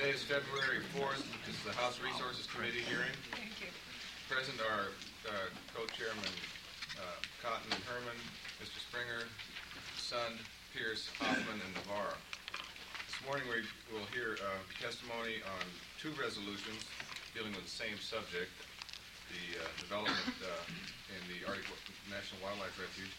Today is February 4th. This is the House Resources Committee hearing. Present are co-chairman Cotton and Herman, Mr. Springer, Sund, Pierce, Hoffman, and Navarro. This morning we will hear testimony on two resolutions dealing with the same subject, the development in the Arctic National Wildlife Refuge.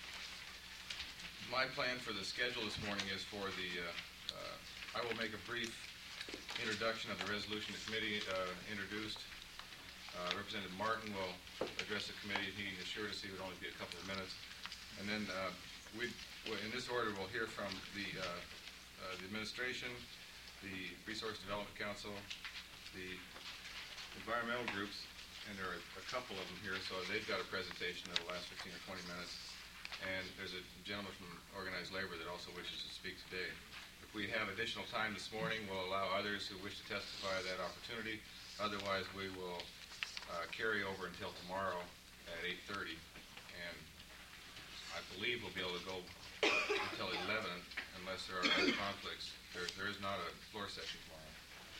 My plan for the schedule this morning is for I will make a brief introduction of the resolution the committee introduced. Representative Martin will address the committee. He assured us he would only be a couple of minutes. And then in this order, we'll hear from the administration, the Resource Development Council, the environmental groups, and there are a couple of them here, so they've got a presentation that will last 15 or 20 minutes. And there's a gentleman from Organized Labor that also wishes to speak today. If we have additional time this morning, we'll allow others who wish to testify that opportunity. Otherwise, we will carry over until tomorrow at 8:30. And I believe we'll be able to go until 11 unless there are other conflicts. There is not a floor session tomorrow.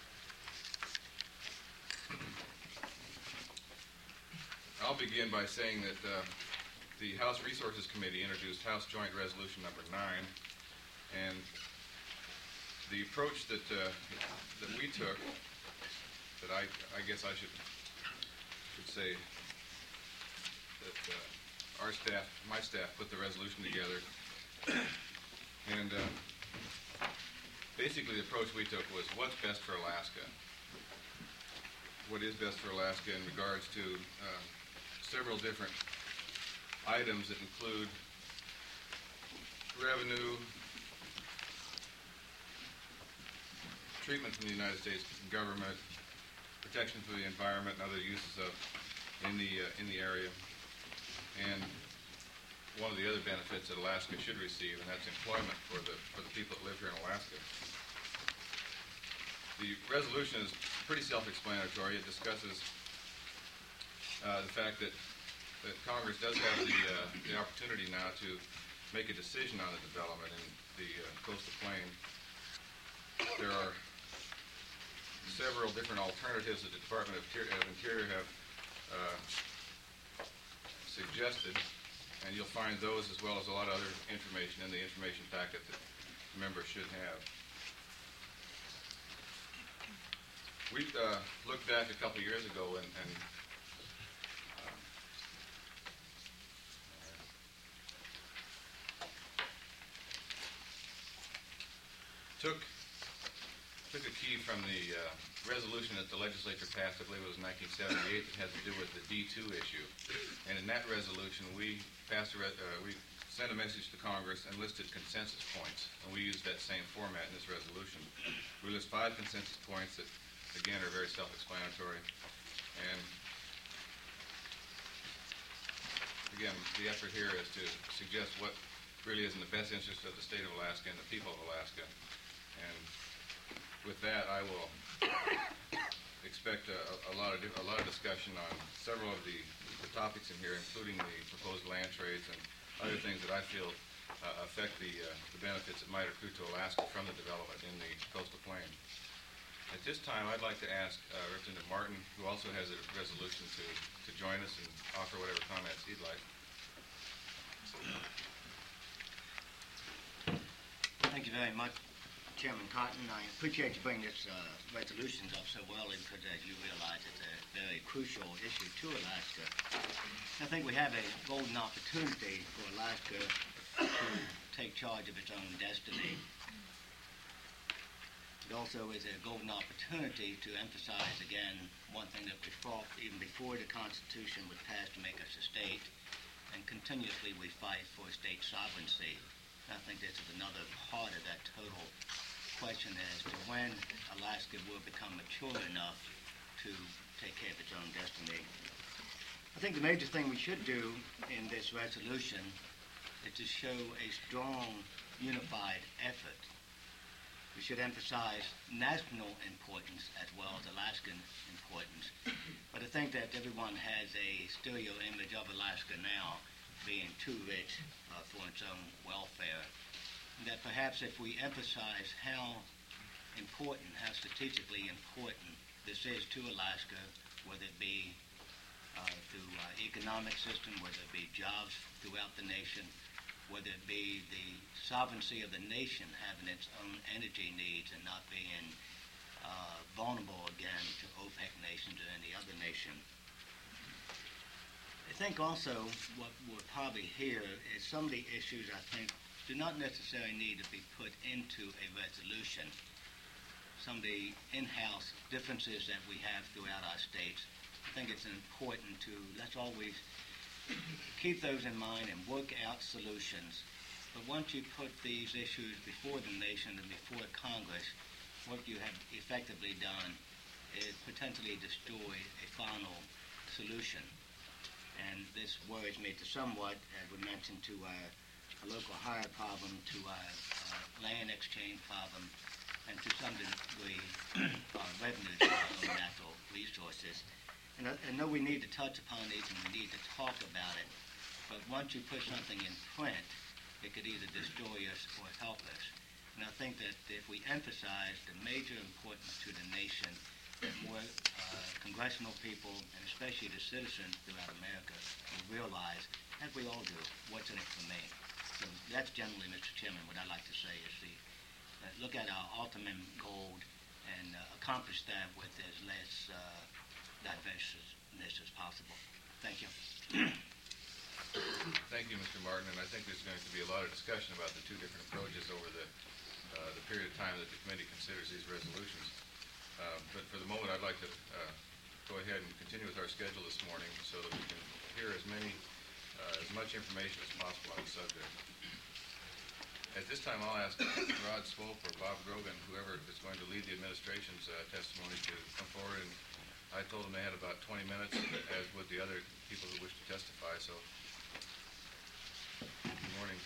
I'll begin by saying that the House Resources Committee introduced House Joint Resolution number 9, and the approach that we took, that I guess I should say that my staff put the resolution together, and basically the approach we took was what's best for Alaska. What is best for Alaska in regards to several different items that include revenue, treatment from the United States government, protection for the environment and other uses in the area, and one of the other benefits that Alaska should receive, and that's employment for the people that live here in Alaska. The resolution is pretty self-explanatory. It discusses the fact that Congress does have the opportunity now to make a decision on the development in the coastal plain. There are several different alternatives that the Department of Interior have suggested, and you'll find those as well as a lot of other information in the information packet that members should have. We looked back a couple of years ago and took a key from the resolution that the legislature passed, I believe it was 1978, that had to do with the D2 issue. And in that resolution, we sent a message to Congress and listed consensus points. And we used that same format in this resolution. We list 5 consensus points that, again, are very self-explanatory. And again, the effort here is to suggest what really is in the best interest of the state of Alaska and the people of Alaska. And with that, I will expect a lot of discussion on several of the topics in here, including the proposed land trades and other things that I feel affect the benefits that might accrue to Alaska from the development in the coastal plain. At this time, I'd like to ask Representative Martin, who also has a resolution, to join us and offer whatever comments he'd like. Thank you very much, Chairman Cotton. I appreciate you bringing this resolutions up so well because, as you realize, it's a very crucial issue to Alaska. I think we have a golden opportunity for Alaska to take charge of its own destiny. It also is a golden opportunity to emphasize again one thing that we fought even before the Constitution was passed to make us a state, and continuously we fight for state sovereignty. I think this is another part of that total question as to when Alaska will become mature enough to take care of its own destiny. I think the major thing we should do in this resolution is to show a strong, unified effort. We should emphasize national importance as well as Alaskan importance. But I think that everyone has a stereo image of Alaska now being too rich for its own welfare. That perhaps if we emphasize how how strategically important this is to Alaska, whether it be through economic system, whether it be jobs throughout the nation, whether it be the sovereignty of the nation having its own energy needs and not being vulnerable again to OPEC nations or any other nation. I think also what we'll probably hear is some of the issues I think do not necessarily need to be put into a resolution. Some of the in-house differences that we have throughout our states, I think it's important to, let's always keep those in mind and work out solutions. But once you put these issues before the nation and before Congress, what you have effectively done is potentially destroy a final solution. And this worries me to somewhat, as we mentioned, to a local hire problem, to a land exchange problem, and to some degree revenue to our own natural resources. And I know we need to touch upon these and we need to talk about it, but once you put something in print, it could either destroy us or help us. And I think that if we emphasize the major importance to the nation, that more congressional people, and especially the citizens throughout America, will realize, as we all do, what's in it for me. So that's generally, Mr. Chairman, what I'd like to say is look at our ultimate goal and accomplish that with as less diverseness as possible. Thank you. Thank you, Mr. Martin, and I think there's going to be a lot of discussion about the two different approaches over the period of time that the committee considers these resolutions. But for the moment, I'd like to go ahead and continue with our schedule this morning so that we can hear as much information as possible on the subject. At this time, I'll ask Rod Swope or Bob Grogan, whoever is going to lead the administration's testimony, to come forward. And I told them they had about 20 minutes, as would the other people who wish to testify. So, good morning.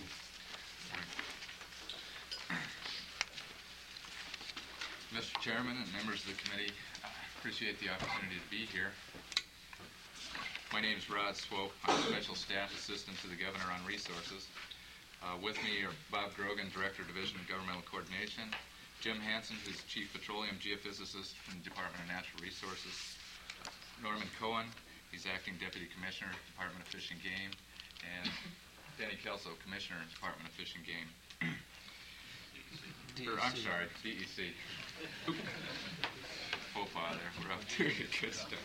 Mr. Chairman and members of the committee, I appreciate the opportunity to be here. My name is Rod Swope. I'm Special Staff Assistant to the Governor on Resources. With me are Bob Grogan, Director, Division of Governmental Coordination, Jim Hansen, who's Chief Petroleum Geophysicist from the Department of Natural Resources, Norman Cohen, he's Acting Deputy Commissioner, Department of Fish and Game, and Denny Kelso, Commissioner, Department of Fish and Game. I'm sorry, DEC. FOPA there, we're up to good stuff.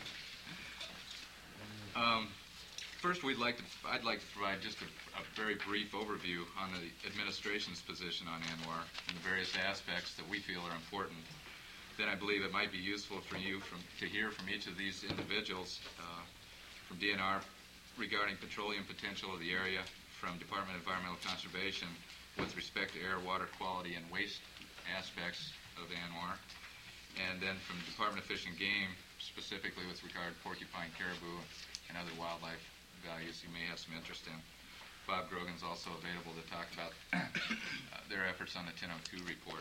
First, I'd like to provide just a very brief overview on the administration's position on ANWR and the various aspects that we feel are important. Then I believe it might be useful for you to hear from each of these individuals, from DNR regarding petroleum potential of the area, from Department of Environmental Conservation with respect to air, water quality, and waste aspects of ANWR, and then from Department of Fish and Game, specifically with regard to porcupine, caribou, and other wildlife values you may have some interest in. Bob Grogan's also available to talk about their efforts on the 1002 report.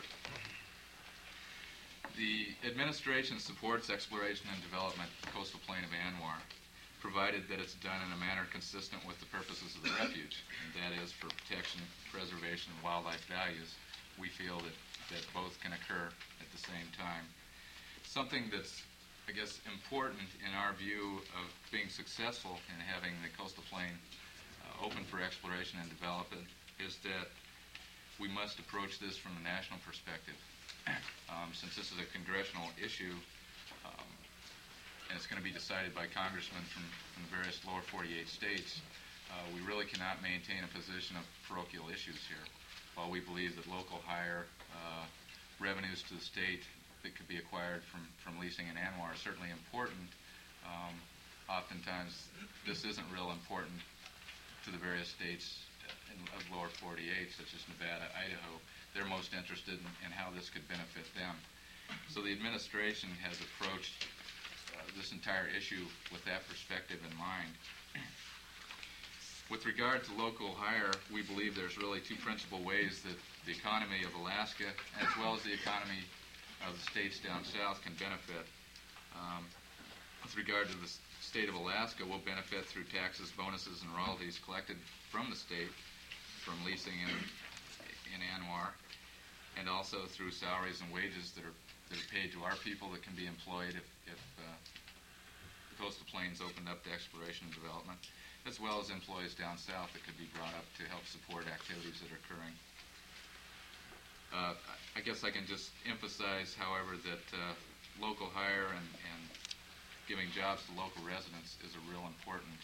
The administration supports exploration and development of the coastal plain of ANWR, provided that it's done in a manner consistent with the purposes of the refuge, and that is for protection, preservation, of wildlife values. We feel that both can occur at the same time. Something that's, I guess, important in our view of being successful in having the coastal plain open for exploration and development is that we must approach this from a national perspective. Since this is a congressional issue, and it's going to be decided by congressmen from the various lower 48 states, we really cannot maintain a position of parochial issues here. While we believe that local hire revenues to the state that could be acquired from leasing in ANWR are certainly important, oftentimes this isn't real important to the various states of lower 48, such as Nevada, Idaho. They're most interested in how this could benefit them. So the administration has approached this entire issue with that perspective in mind. With regard to local hire, we believe there's really two principal ways that the economy of Alaska, as well as the economy of the states down south, can benefit. With regard to the state of Alaska, we'll benefit through taxes, bonuses, and royalties collected from the state from leasing in ANWR. and also through salaries and wages that are paid to our people that can be employed if the Coastal Plains opened up to exploration and development, as well as employees down south that could be brought up to help support activities that are occurring. I guess I can just emphasize, however, that local hire and giving jobs to local residents is a real important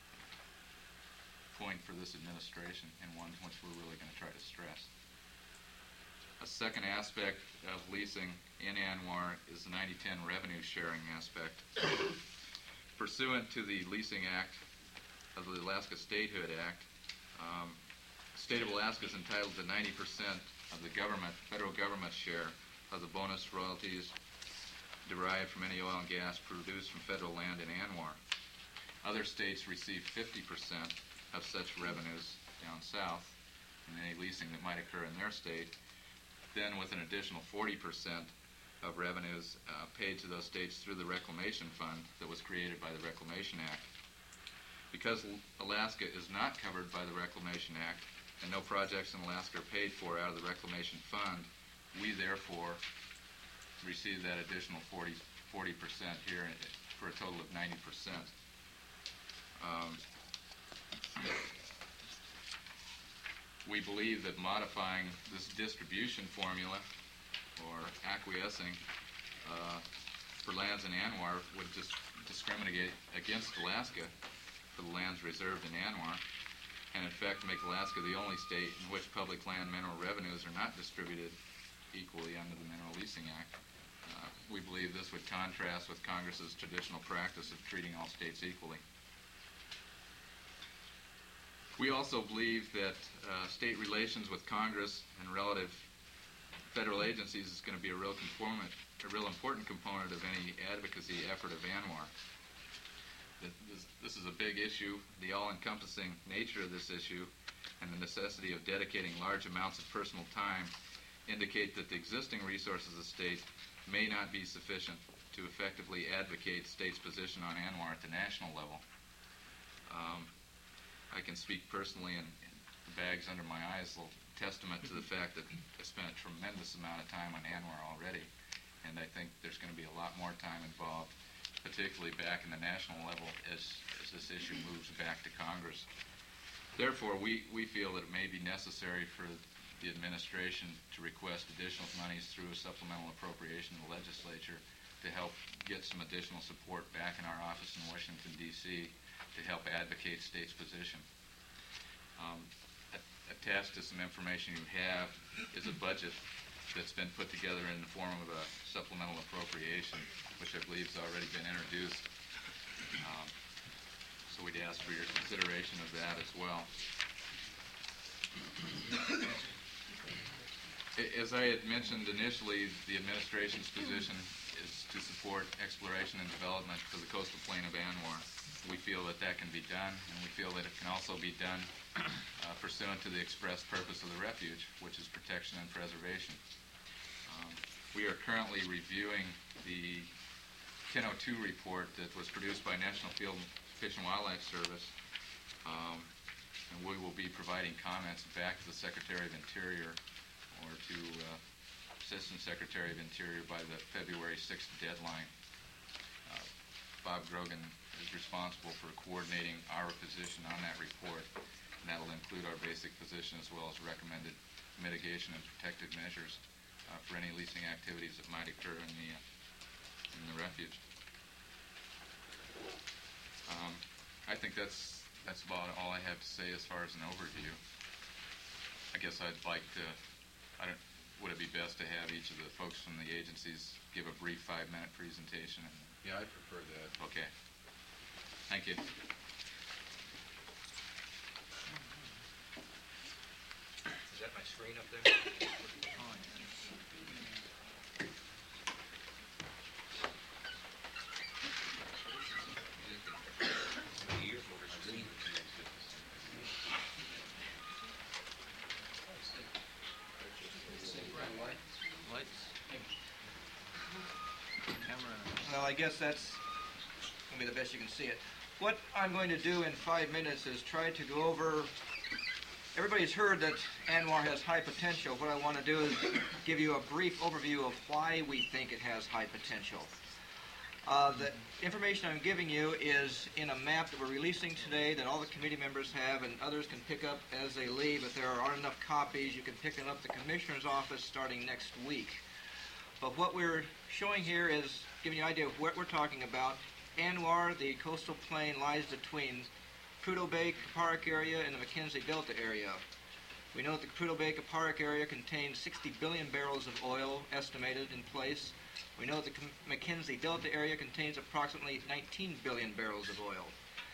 point for this administration, and one which we're really going to try to stress. A second aspect of leasing in ANWR is the 90-10 revenue sharing aspect. Pursuant to the Leasing Act of the Alaska Statehood Act, the state of Alaska is entitled to 90% of the federal government share of the bonus royalties derived from any oil and gas produced from federal land in ANWR. Other states receive 50% of such revenues down south in any leasing that might occur in their state, then with an additional 40% of revenues paid to those states through the Reclamation Fund that was created by the Reclamation Act. Because Alaska is not covered by the Reclamation Act and no projects in Alaska are paid for out of the Reclamation Fund, we therefore receive that additional 40% here for a total of 90%. We believe that modifying this distribution formula or acquiescing for lands in ANWR would just discriminate against Alaska for the lands reserved in ANWR, and in fact make Alaska the only state in which public land mineral revenues are not distributed equally under the Mineral Leasing Act. We believe this would contrast with Congress's traditional practice of treating all states equally. We also believe that state relations with Congress and relative federal agencies is going to be a real important component of any advocacy effort of ANWR. This is a big issue. The all-encompassing nature of this issue and the necessity of dedicating large amounts of personal time indicate that the existing resources of the state may not be sufficient to effectively advocate the state's position on ANWR at the national level. I can speak personally, and the bags under my eyes will testament to the fact that I spent a tremendous amount of time on ANWR already, and I think there's going to be a lot more time involved, particularly back in the national level as this issue moves back to Congress. Therefore, we feel that it may be necessary for the administration to request additional monies through a supplemental appropriation in the legislature to help get some additional support back in our office in Washington, D.C. to help advocate state's position. Attached to some information you have is a budget that's been put together in the form of a supplemental appropriation, which I believe has already been introduced. So we'd ask for your consideration of that as well. As I had mentioned initially, the administration's position is to support exploration and development for the coastal plain of ANWR. We feel that that can be done, and we feel that it can also be done pursuant to the express purpose of the refuge, which is protection and preservation. We are currently reviewing the 1002 report that was produced by National Field Fish and Wildlife Service, and we will be providing comments back to the Secretary of Interior or to Assistant Secretary of Interior by the February 6th deadline. Bob Grogan is responsible for coordinating our position on that report, and that will include our basic position as well as recommended mitigation and protective measures for any leasing activities that might occur in the refuge. I think that's about all I have to say as far as an overview. I guess I'd like to, would it be best to have each of the folks from the agencies give a brief 5-minute presentation? Yeah, I prefer that. Okay. Thank you. Is that my screen up there? Well, I guess that's going to be the best you can see it. What I'm going to do in 5 minutes is try to go over Everybody's heard that ANWR has high potential. What I want to do is give you a brief overview of why we think it has high potential. The information I'm giving you is in a map that we're releasing today that all the committee members have and others can pick up as they leave. If there aren't enough copies, you can pick it up at the Commissioner's office starting next week. But what we're showing here is giving you an idea of what we're talking about. ANWR, the coastal plain, lies between Prudhoe Bay, Kaparick area, and the Mackenzie Delta area. We know that the Prudhoe Bay, Kaparick area contains 60 billion barrels of oil estimated in place. We know that the Mackenzie Delta area contains approximately 19 billion barrels of oil.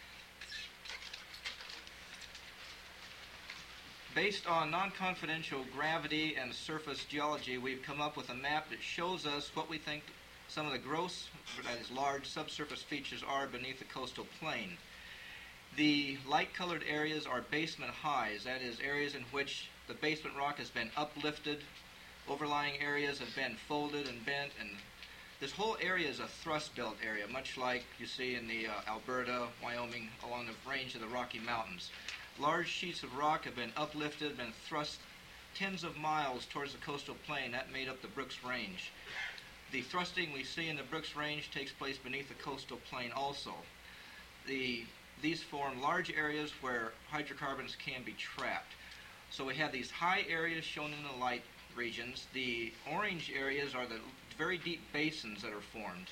Based on non-confidential gravity and surface geology, we've come up with a map that shows us what we think some of the gross, that is large, subsurface features are beneath the coastal plain. The light-colored areas are basement highs, that is, areas in which the basement rock has been uplifted, overlying areas have been folded and bent, and this whole area is a thrust belt area, much like you see in the Alberta, Wyoming, along the range of the Rocky Mountains. Large sheets of rock have been uplifted, been thrust tens of miles towards the coastal plain. That made up the Brooks Range. The thrusting we see in the Brooks Range takes place beneath the coastal plain also. These form large areas where hydrocarbons can be trapped. So we have these high areas shown in the light regions. The orange areas are the very deep basins that are formed.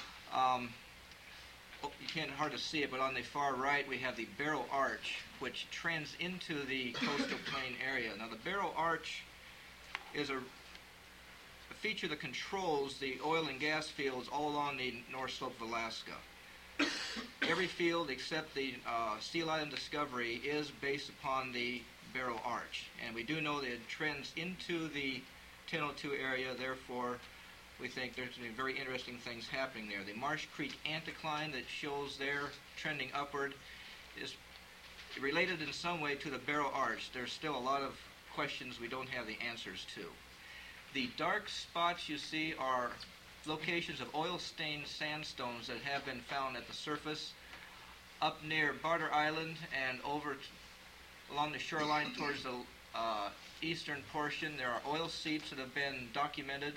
You can't hardly see it, but on the far right we have the Barrow Arch, which trends into the coastal plain area. Now the Barrow Arch is a feature that controls the oil and gas fields all along the north slope of Alaska. Every field except the Seal Island Discovery is based upon the Barrow Arch, and we do know that it trends into the 1002 area. Therefore, we think there's going to be very interesting things happening there. The Marsh Creek anticline that shows there trending upward is related in some way to the Barrow Arch. There's still a lot of questions we don't have the answers to. The dark spots you see are locations of oil-stained sandstones that have been found at the surface up near Barter Island and over along the shoreline towards the eastern portion. There are oil seeps that have been documented.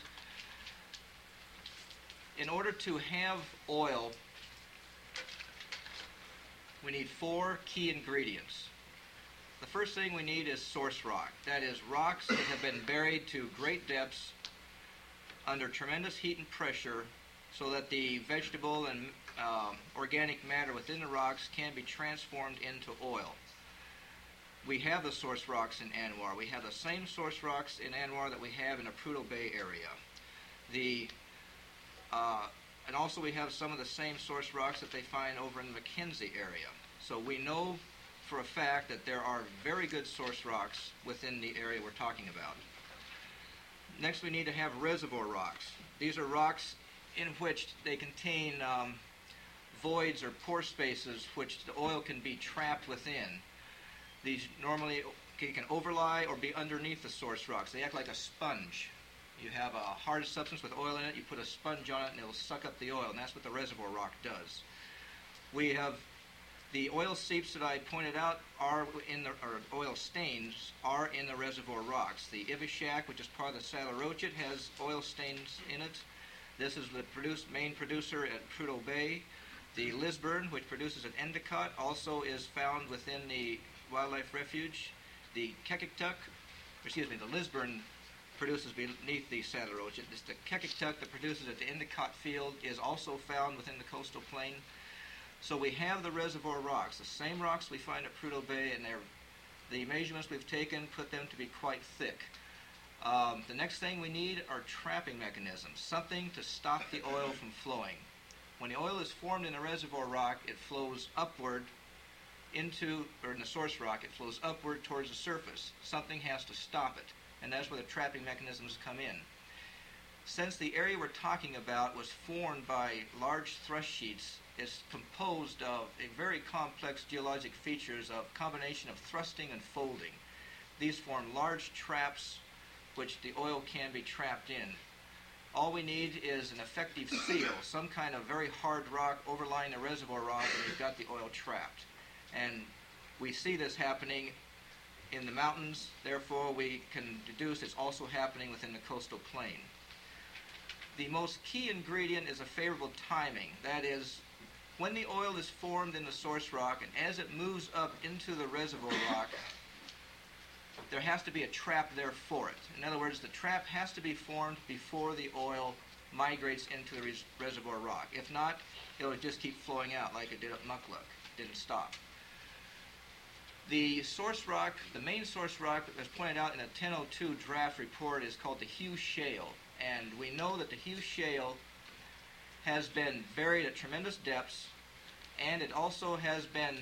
In order to have oil, we need 4 key ingredients. The first thing we need is source rock. That is, rocks that have been buried to great depths under tremendous heat and pressure so that the vegetable and organic matter within the rocks can be transformed into oil. We have the source rocks in ANWR. We have the same source rocks in ANWR that we have in the Prudhoe Bay area. And also we have some of the same source rocks that they find over in the Mackenzie area. So we know for a fact that there are very good source rocks within the area we're talking about. Next, we need to have reservoir rocks. These are rocks in which they contain voids or pore spaces which the oil can be trapped within. These normally can overlie or be underneath the source rocks. They act like a sponge. You have a hard substance with oil in it, you put a sponge on it, and it'll suck up the oil, and that's what the reservoir rock does. We have the oil seeps that I pointed out are in the, or oil stains, are in the reservoir rocks. The Ivishak, which is part of the Saddle Roachet, has oil stains in it. This is the main producer at Prudhoe Bay. The Lisburn, which produces at Endicott, also is found within the wildlife refuge. The Kekiktuk, the Lisburn produces beneath the Saddle Roachet. The Kekiktuk that produces at the Endicott field is also found within the coastal plain. So we have the reservoir rocks, the same rocks we find at Prudhoe Bay, and the measurements we've taken put them to be quite thick. The next thing we need are trapping mechanisms, something to stop the oil from flowing. When the oil is formed in a reservoir rock, it flows upward in the source rock, it flows upward towards the surface. Something has to stop it, and that's where the trapping mechanisms come in. Since the area we're talking about was formed by large thrust sheets, it's composed of a very complex geologic features of combination of thrusting and folding. These form large traps which the oil can be trapped in. All we need is an effective seal, some kind of very hard rock overlying the reservoir rock, and we've got the oil trapped. And we see this happening in the mountains. Therefore, we can deduce it's also happening within the coastal plain. The most key ingredient is a favorable timing. That is, when the oil is formed in the source rock and as it moves up into the reservoir rock, there has to be a trap there for it. In other words, the trap has to be formed before the oil migrates into the reservoir rock. If not, it will just keep flowing out like it did at Mukluk. It didn't stop. The source rock, the main source rock, as pointed out in a 1002 draft report, is called the Hugh Shale. And we know that the Hugh Shale has been buried at tremendous depths, and it also has been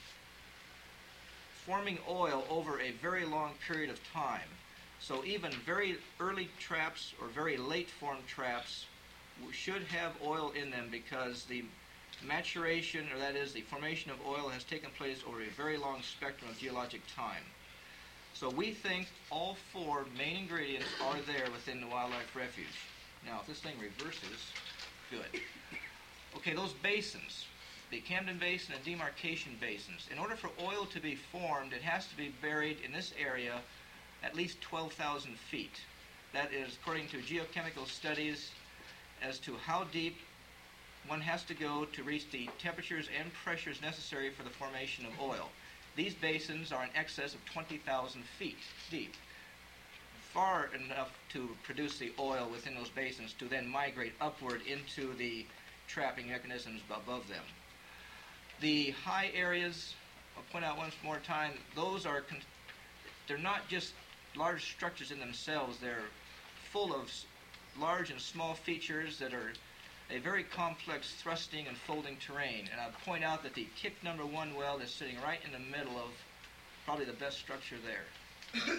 forming oil over a very long period of time. So even very early traps or very late formed traps should have oil in them because the maturation, or that is the formation of oil, has taken place over a very long spectrum of geologic time. So we think all four main ingredients are there within the wildlife refuge. Now, if this thing reverses, good. Okay, those basins, the Camden Basin and demarcation basins, in order for oil to be formed, it has to be buried in this area at least 12,000 feet. That is according to geochemical studies as to how deep one has to go to reach the temperatures and pressures necessary for the formation of oil. These basins are in excess of 20,000 feet deep, far enough to produce the oil within those basins to then migrate upward into the trapping mechanisms above them. The high areas, I'll point out once more time, those are, they're not just large structures in themselves, they're full of large and small features that are a very complex thrusting and folding terrain. And I'll point out that the Kick number 1 well is sitting right in the middle of probably the best structure there.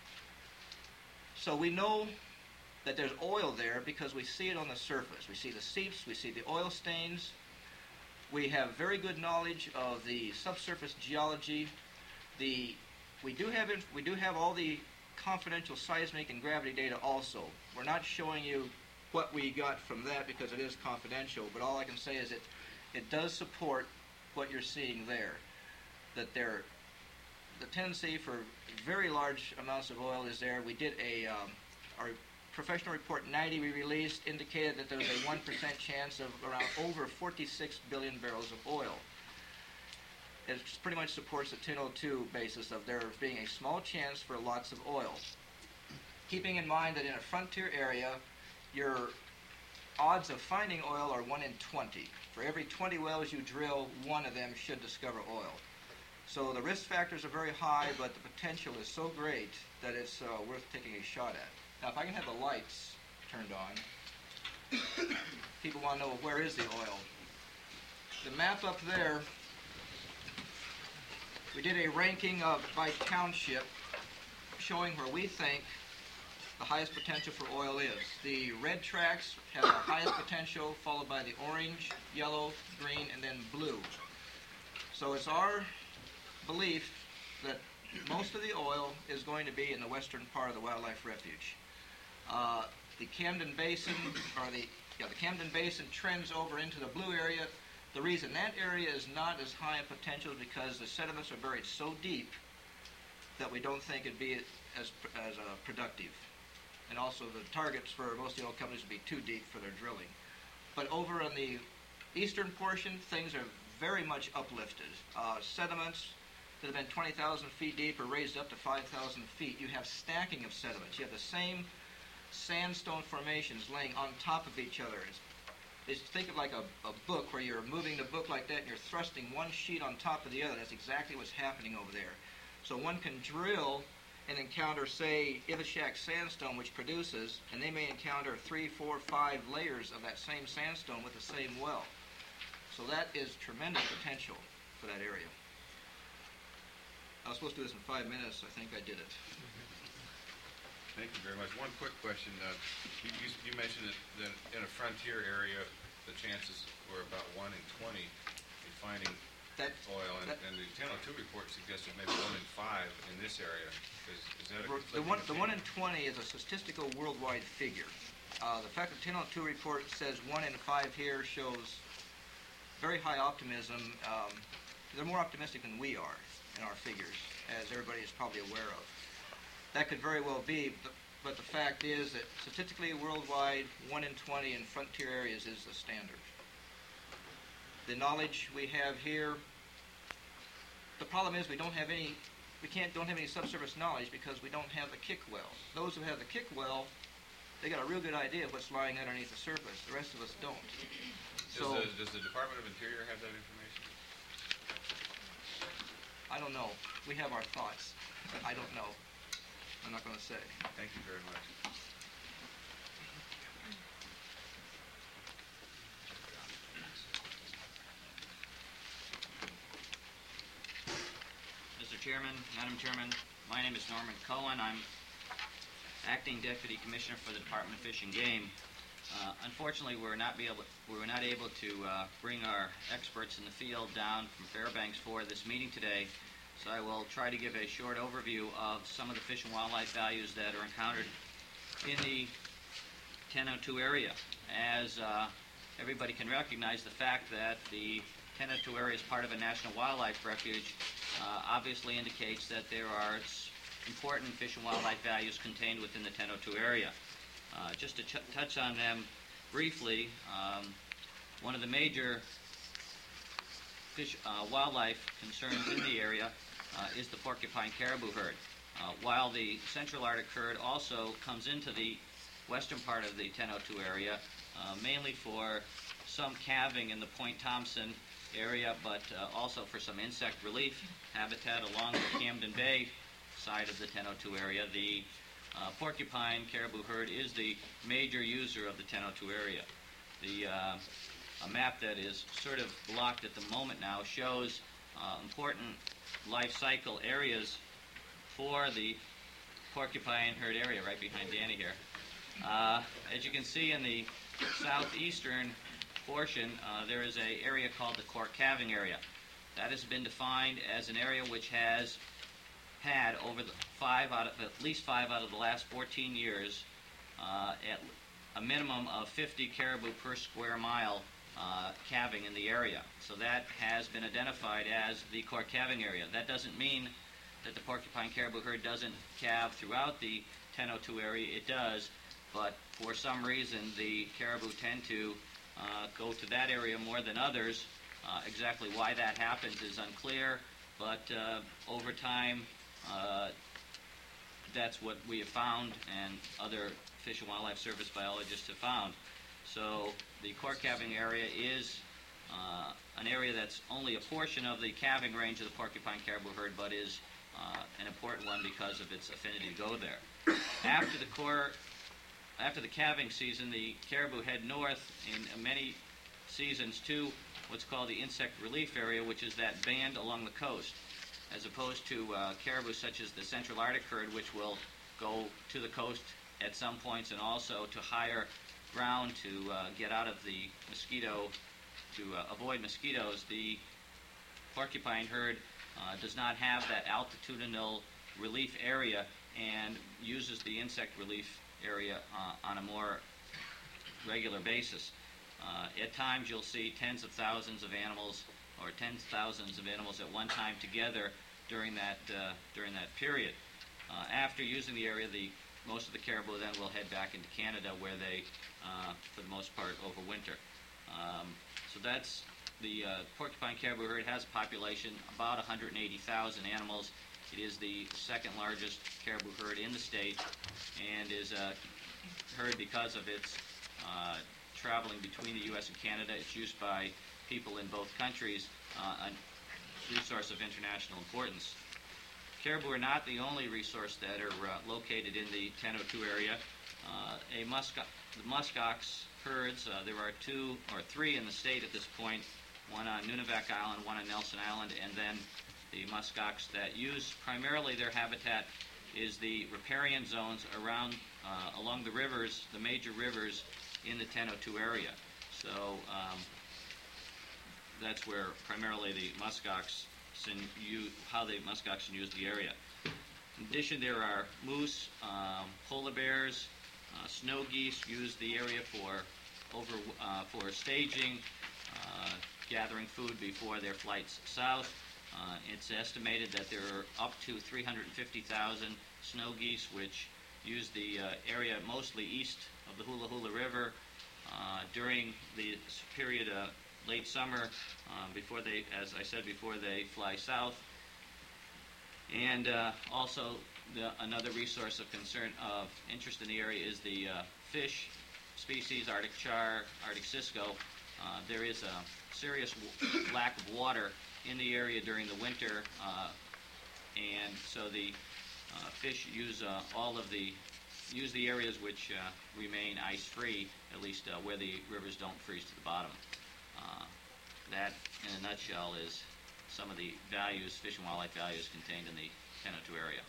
So we know that there's oil there because we see it on the surface. We see the seeps, we see the oil stains. We have very good knowledge of the subsurface geology. We do have all the confidential seismic and gravity data also. We're not showing you what we got from that because it is confidential, but all I can say is it does support what you're seeing there. That the tendency for very large amounts of oil is there. We did our professional report 90 we released indicated that there was a 1% chance of around over 46 billion barrels of oil. It pretty much supports the 1002 basis of there being a small chance for lots of oil. Keeping in mind that in a frontier area, your odds of finding oil are 1 in 20. For every 20 wells you drill, one of them should discover oil. So the risk factors are very high, but the potential is so great that it's worth taking a shot at. Now, if I can have the lights turned on, people want to know where is the oil. The map up there, we did a ranking by township showing where we think the highest potential for oil is. The red tracts have the highest potential, followed by the orange, yellow, green, and then blue. So it's our belief that most of the oil is going to be in the western part of the wildlife refuge. The Camden Basin, the Camden Basin trends over into the blue area. The reason that area is not as high a potential is because the sediments are buried so deep that we don't think it'd be as productive. And also the targets for most of the oil companies would be too deep for their drilling. But over on the eastern portion, things are very much uplifted. Sediments that have been 20,000 feet deep are raised up to 5,000 feet. You have stacking of sediments. You have the same sandstone formations laying on top of each other. Think of like a book where you're moving the book like that and you're thrusting one sheet on top of the other. That's exactly what's happening over there. So one can drill and encounter, say, Ivishak sandstone, which produces, and they may encounter 3, 4, 5 layers of that same sandstone with the same well. So that is tremendous potential for that area. I was supposed to do this in 5 minutes. I think I did it. Thank you very much. One quick question. You mentioned that in a frontier area, the chances were about 1 in 20 in finding oil, and the 1002 report suggested maybe 1 in 5 in this area. Is that the 1 in 20 is a statistical worldwide figure. The fact that the 1002 report says 1 in 5 here shows very high optimism. They're more optimistic than we are. in our figures, as everybody is probably aware of. That could very well be, but the fact is that statistically worldwide, 1 in 20 in frontier areas is the standard. The knowledge we have here, the problem is we don't have any subsurface knowledge because we don't have the kick well. Those who have the kick well, they got a real good idea of what's lying underneath the surface. The rest of us don't. Does the Department of Interior have that information? I don't know. We have our thoughts, but I don't know. I'm not going to say. Thank you very much. Mr. Chairman, Madam Chairman, my name is Norman Cohen. I'm Acting Deputy Commissioner for the Department of Fish and Game. Unfortunately, we were not able to bring our experts in the field down from Fairbanks for this meeting today, so I will try to give a short overview of some of the fish and wildlife values that are encountered in the 1002 area. As everybody can recognize, the fact that the 1002 area is part of a national wildlife refuge obviously indicates that there are important fish and wildlife values contained within the 1002 area. Just to touch on them briefly, one of the major fish wildlife concerns in the area is the porcupine caribou herd. While the central Arctic herd also comes into the western part of the 1002 area, mainly for some calving in the Point Thompson area, but also for some insect relief habitat along the Camden Bay side of the 1002 area. The porcupine caribou herd is the major user of the 1002 area. A map that is sort of blocked at the moment now shows important life cycle areas for the porcupine herd area right behind Danny here. As you can see in the southeastern portion, there is an area called the Cork Calving area. That has been defined as an area which has had over at least 5 out of the last 14 years at a minimum of 50 caribou per square mile calving in the area. So that has been identified as the Cork Calving area. That doesn't mean that the porcupine caribou herd doesn't calve throughout the 1002 area. It does, but for some reason the caribou tend to go to that area more than others. Exactly why that happens is unclear, but over time that's what we have found and other Fish and Wildlife Service biologists have found. So the Cork Calving area is an area that's only a portion of the calving range of the porcupine caribou herd, but is an important one because of its affinity to go there. After the calving season, the caribou head north in many seasons to what's called the insect relief area, which is that band along the coast, as opposed to caribou such as the Central Arctic herd, which will go to the coast at some points and also to higher ground to get out of the mosquito, to avoid mosquitoes. The porcupine herd does not have that altitudinal relief area and uses the insect relief area on a more regular basis. At times you'll see tens of thousands of animals or tens of thousands of animals at one time together during that period. After using the area, most of the caribou then will head back into Canada where they, for the most part, overwinter. So that's the porcupine caribou herd has a population about 180,000 animals. It is the second largest caribou herd in the state and is a herd because of its traveling between the U.S. and Canada. It's used by people in both countries, a resource of international importance. Caribou are not the only resource that are located in the 1002 area. The muskox herds, there are 2 or 3 in the state at this point, one on Nunivak Island, one on Nelson Island, and then the muskox that use primarily their habitat is the riparian zones around along the rivers, the major rivers in the 1002 area. So that's where primarily the muskox how the muskoxen use the area. In addition, there are moose, polar bears, snow geese use the area for staging, gathering food before their flights south. It's estimated that there are up to 350,000 snow geese which use the area mostly east of the Hula Hula River during the period of late summer before they, as I said before, they fly south. And also another resource of concern, of interest in the area is the fish species, Arctic char, Arctic cisco. There is a serious lack of water in the area during the winter, and so the fish use use the areas which remain ice-free, at least where the rivers don't freeze to the bottom. That, in a nutshell, is some of the values, fish and wildlife values, contained in the 1002 area.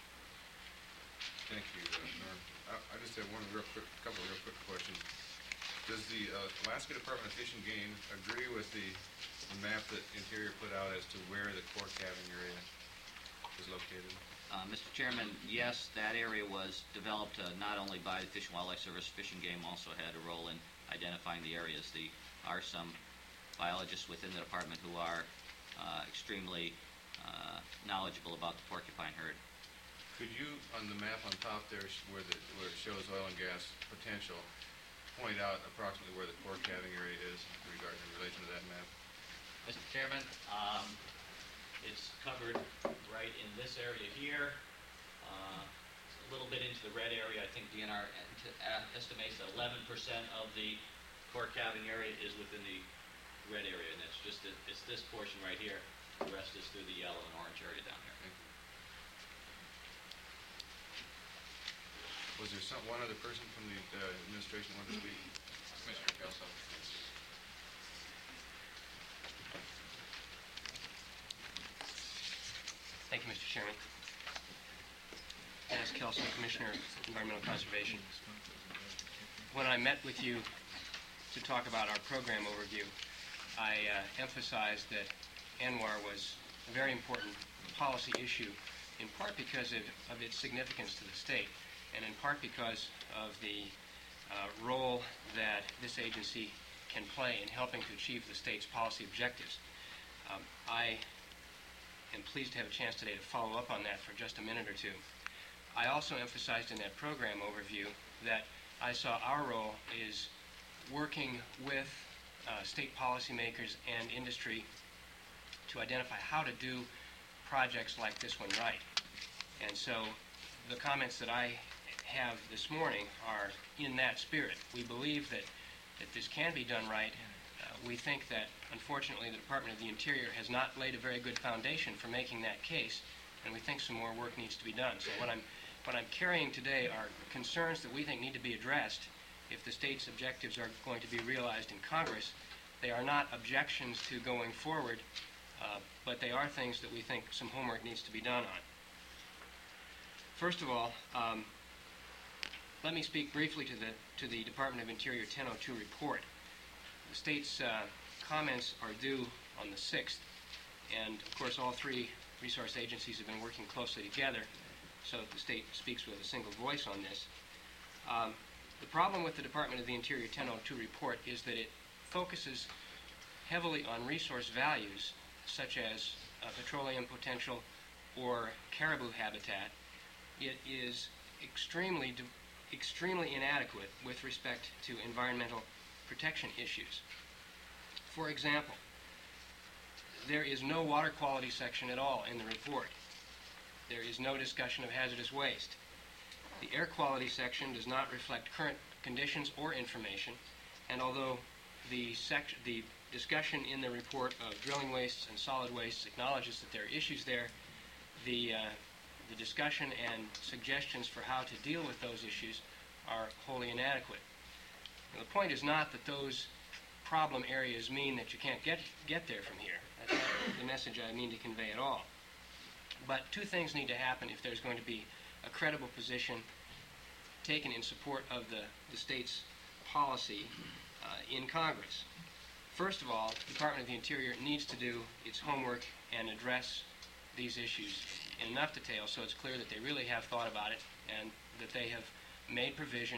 Thank you, Norm. I just have couple of real quick questions. Does the Alaska Department of Fish and Game agree with the map that Interior put out as to where the core calving area is located? Mr. Chairman, yes, that area was developed not only by the Fish and Wildlife Service. Fish and Game also had a role in identifying the areas. There are some biologists within the department who are extremely knowledgeable about the porcupine herd. Could you, on the map on top there, where it shows oil and gas potential, point out approximately where the core calving area is in relation to that map? Mr. Chairman, it's covered right in this area here, a little bit into the red area. I think DNR estimates that 11% of the core calving area is within the red area, and it's this portion right here. The rest is through the yellow and orange area down here. Thank you. Was there one other person from the administration who wanted to speak? Commissioner Kelso. Thank you, Mr. Chairman. Dennis Kelso, Commissioner of Environmental Conservation. When I met with you to talk about our program overview, I emphasized that ANWR was a very important policy issue, in part because of its significance to the state, and in part because of the role that this agency can play in helping to achieve the state's policy objectives. I am pleased to have a chance today to follow up on that for just a minute or two. I also emphasized in that program overview that I saw our role is working with state policymakers and industry to identify how to do projects like this one right. And so the comments that I have this morning are in that spirit. We believe that this can be done right. We think that, unfortunately, the Department of the Interior has not laid a very good foundation for making that case, and we think some more work needs to be done. So what I'm carrying today are concerns that we think need to be addressed if the state's objectives are going to be realized in Congress. They are not objections to going forward, but they are things that we think some homework needs to be done on. First of all, let me speak briefly to the Department of Interior 1002 report. The state's comments are due on the 6th, and of course all three resource agencies have been working closely together so that the state speaks with a single voice on this. The problem with the Department of the Interior 1002 report is that it focuses heavily on resource values such as petroleum potential or caribou habitat. It is extremely inadequate with respect to environmental protection issues. For example, there is no water quality section at all in the report. There is no discussion of hazardous waste. The air quality section does not reflect current conditions or information, and although the discussion in the report of drilling wastes and solid wastes acknowledges that there are issues there, the discussion and suggestions for how to deal with those issues are wholly inadequate. Now, the point is not that those problem areas mean that you can't get there from here. That's not the message I mean to convey at all. But two things need to happen if there's going to be a credible position taken in support of the state's policy in Congress. First of all, the Department of the Interior needs to do its homework and address these issues in enough detail so it's clear that they really have thought about it and that they have made provision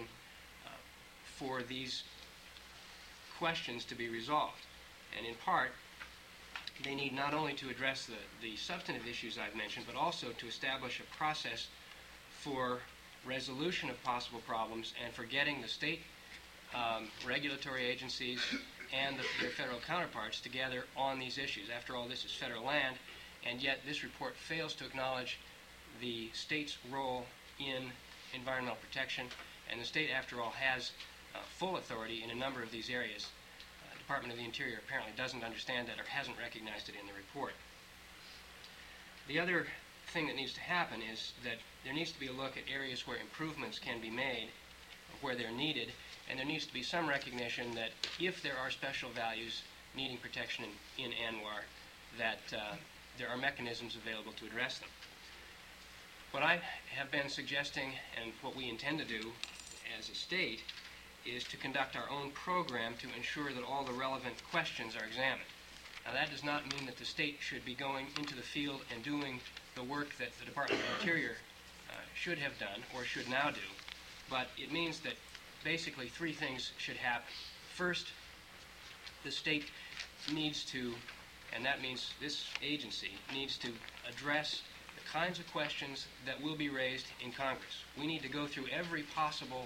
for these questions to be resolved. And in part, they need not only to address the substantive issues I've mentioned, but also to establish a process for resolution of possible problems and for getting the state regulatory agencies and their federal counterparts together on these issues. After all, this is federal land, and yet this report fails to acknowledge the state's role in environmental protection, and the state, after all, has full authority in a number of these areas. Department of the Interior apparently doesn't understand that or hasn't recognized it in the report. The other thing that needs to happen is that there needs to be a look at areas where improvements can be made, where they're needed, and there needs to be some recognition that if there are special values needing protection in ANWR, that there are mechanisms available to address them. What I have been suggesting, and what we intend to do as a state, is to conduct our own program to ensure that all the relevant questions are examined. Now, that does not mean that the state should be going into the field and doing the work that the Department of the Interior should have done or should now do, but it means that basically three things should happen. First, the state needs to, and that means this agency, needs to address the kinds of questions that will be raised in Congress. We need to go through every possible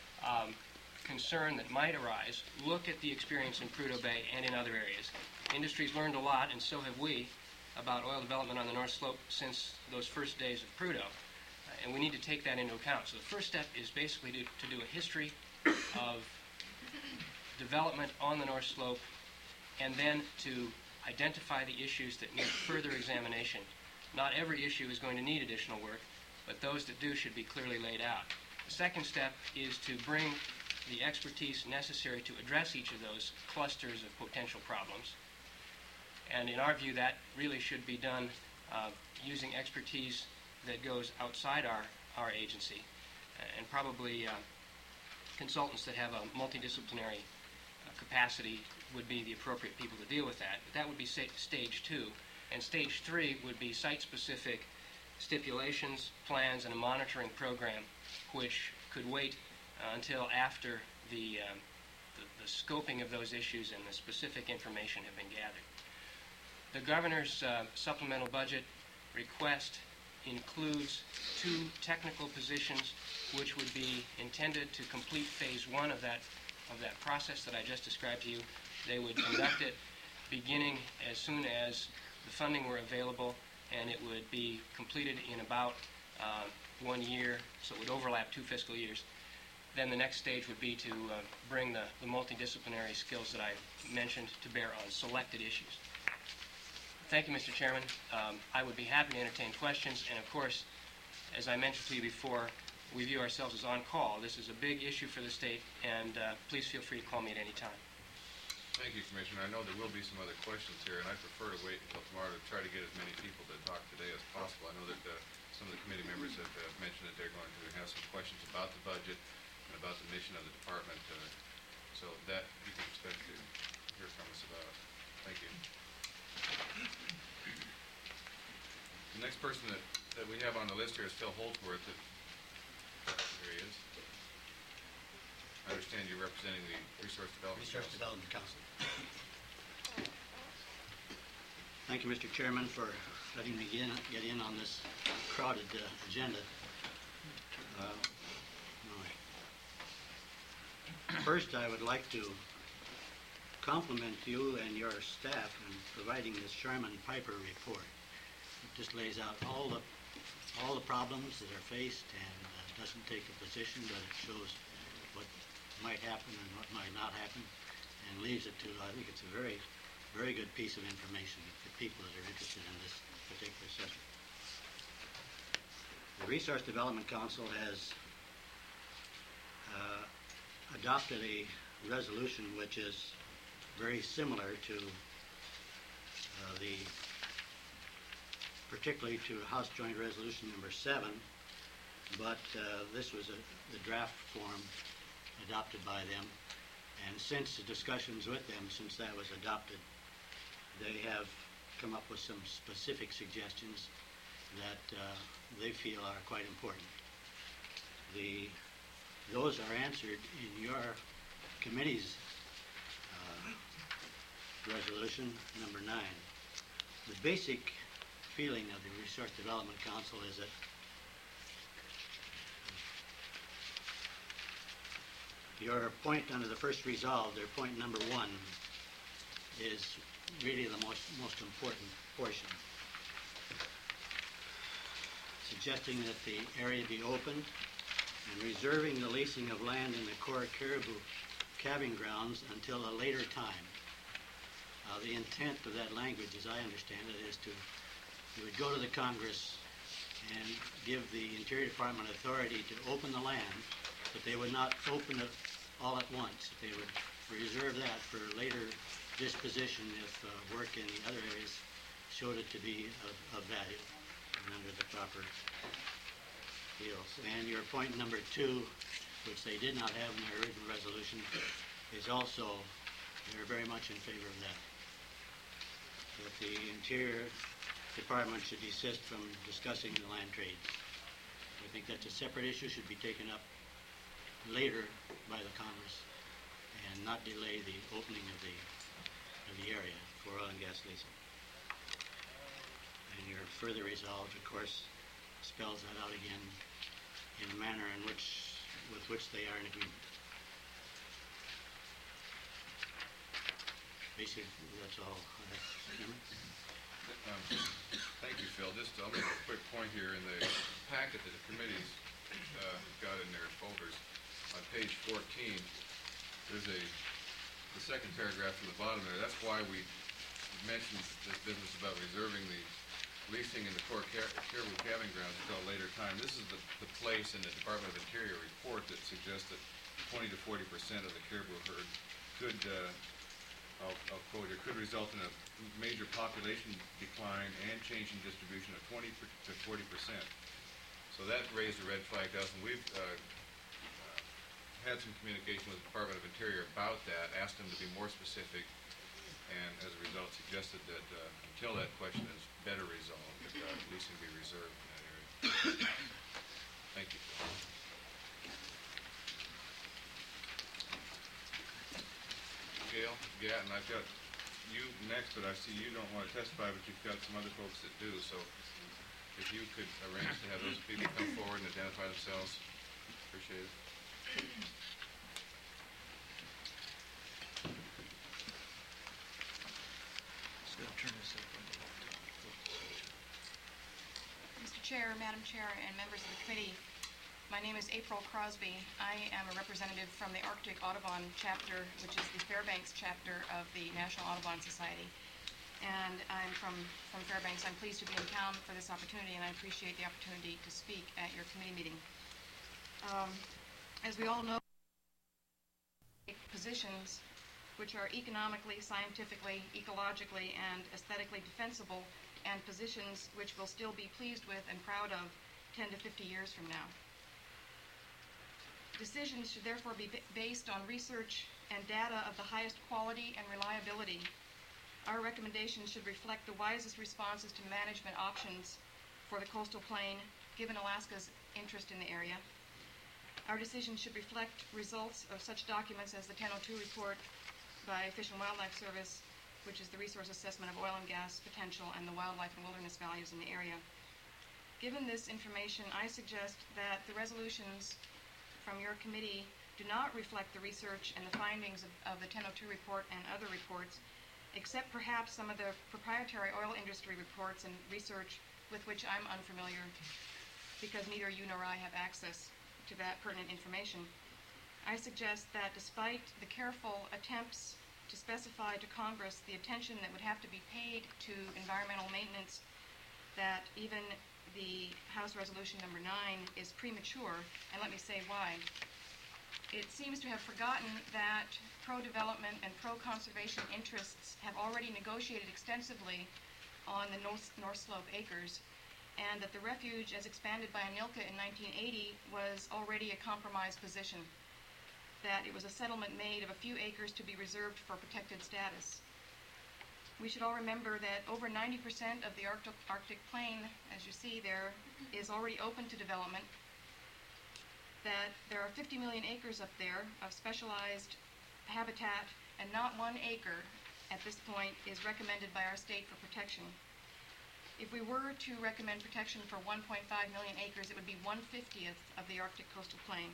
concern that might arise, look at the experience in Prudhoe Bay and in other areas. Industry's learned a lot, and so have we, about oil development on the North Slope since those first days of Prudhoe, and we need to take that into account. So the first step is basically to do a history of development on the North Slope, and then to identify the issues that need further examination. Not every issue is going to need additional work, but those that do should be clearly laid out. The second step is to bring the expertise necessary to address each of those clusters of potential problems. And in our view, that really should be done using expertise that goes outside our agency, and probably consultants that have a multidisciplinary capacity would be the appropriate people to deal with that. But that would be stage two. And stage three would be site-specific stipulations, plans, and a monitoring program, which could wait until after the scoping of those issues and the specific information have been gathered. The governor's supplemental budget request includes 2 technical positions which would be intended to complete phase 1 of that process that I just described to you. They would conduct it beginning as soon as the funding were available, and it would be completed in about 1 year, so it would overlap 2 fiscal years. Then the next stage would be to bring the multidisciplinary skills that I mentioned to bear on selected issues. Thank you, Mr. Chairman. I would be happy to entertain questions, and of course, as I mentioned to you before, we view ourselves as on call. This is a big issue for the state, and please feel free to call me at any time. Thank you, Commissioner. I know there will be some other questions here, and I prefer to wait until tomorrow to try to get as many people to talk today as possible. I know that some of the committee members have mentioned that they're going to have some questions about the budget and about the mission of the department, so that you can expect to hear from us about. Thank you. The next person that we have on the list here is Phil Holdsworth. There he is. I understand you're representing the Resource Development Council. Thank you, Mr. Chairman, for letting me get in on this crowded agenda. First, I would like to compliment you and your staff in providing this Sharman Piper report. It just lays out all the problems that are faced and doesn't take a position, but it shows what might happen and what might not happen, and leaves it to, I think it's a very, very good piece of information for people that are interested in this particular subject. The Resource Development Council has adopted a resolution which is very similar to particularly to House Joint Resolution number 7, but this was the draft form adopted by them, and since the discussions with them, since that was adopted, they have come up with some specific suggestions that they feel are quite important. Those are answered in your committee's resolution number 9. The basic feeling of the Resource Development Council is that your point under the first resolve, their point number 1, is really the most important portion. Suggesting that the area be opened and reserving the leasing of land in the core caribou calving grounds until a later time. The intent of that language, as I understand it, is you would go to the Congress and give the Interior Department authority to open the land, but they would not open it all at once. They would reserve that for later disposition if work in the other areas showed it to be of value and under the proper deals. And your point number 2, which they did not have in their original resolution, is also, they're very much in favor of that. That the Interior Department should desist from discussing the land trades. I think that's a separate issue, should be taken up later by the Congress and not delay the opening of the area for oil and gas leasing. And your further resolve, of course, spells that out again in a manner with which they are in agreement. Basically, that's all. Thank you, Phil. I'll make a quick point here. In the packet that the committees got in their folders, on page 14, there's the second paragraph from the bottom there. That's why we mentioned this business about reserving the leasing in the core caribou calving grounds until a later time. This is the place in the Department of Interior report that suggests that 20 to 40% of the caribou herd could, I'll quote here, could result in a major population decline and change in distribution of 20 to 40%. So that raised a red flag to us, and we've had some communication with the Department of Interior about that, asked them to be more specific, and as a result suggested that until that question is better resolved, that leasing be reserved in that area. Thank you. Gail Gatton, I've got you next, but I see you don't want to testify, but you've got some other folks that do, so if you could arrange to have those people come forward and identify themselves, appreciate it. Mr. Chair, Madam Chair, and members of the committee, my name is April Crosby. I am a representative from the Arctic Audubon chapter, which is the Fairbanks chapter of the National Audubon Society. And I'm from Fairbanks. I'm pleased to be in town for this opportunity, and I appreciate the opportunity to speak at your committee meeting. As we all know, positions which are economically, scientifically, ecologically, and aesthetically defensible, and positions which we'll still be pleased with and proud of 10 to 50 years from now. Decisions should therefore be based on research and data of the highest quality and reliability. Our recommendations should reflect the wisest responses to management options for the coastal plain, given Alaska's interest in the area. Our decisions should reflect results of such documents as the 1002 report by Fish and Wildlife Service, which is the resource assessment of oil and gas potential and the wildlife and wilderness values in the area. Given this information, I suggest that the resolutions from your committee do not reflect the research and the findings of the 1002 report and other reports, except perhaps some of the proprietary oil industry reports and research with which I'm unfamiliar, because neither you nor I have access to that pertinent information. I suggest that despite the careful attempts to specify to Congress the attention that would have to be paid to environmental maintenance, that even the House Resolution number 9 is premature, and let me say why. It seems to have forgotten that pro-development and pro-conservation interests have already negotiated extensively on the North Slope acres, and that the refuge, as expanded by ANILCA in 1980, was already a compromised position, that it was a settlement made of a few acres to be reserved for protected status. We should all remember that over 90% of the Arctic plain, as you see there, is already open to development, that there are 50 million acres up there of specialized habitat, and not 1 acre at this point is recommended by our state for protection. If we were to recommend protection for 1.5 million acres, it would be 1/50th of the Arctic coastal plain.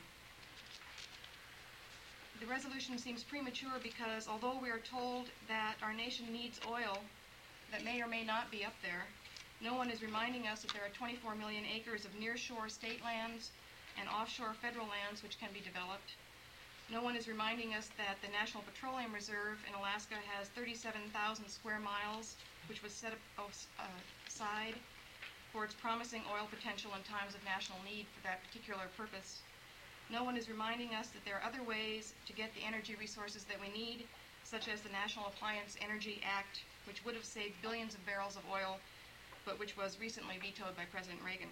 The resolution seems premature because although we are told that our nation needs oil that may or may not be up there, no one is reminding us that there are 24 million acres of nearshore state lands and offshore federal lands which can be developed. No one is reminding us that the National Petroleum Reserve in Alaska has 37,000 square miles, which was set aside for its promising oil potential in times of national need for that particular purpose. No one is reminding us that there are other ways to get the energy resources that we need, such as the National Appliance Energy Act, which would have saved billions of barrels of oil, but which was recently vetoed by President Reagan.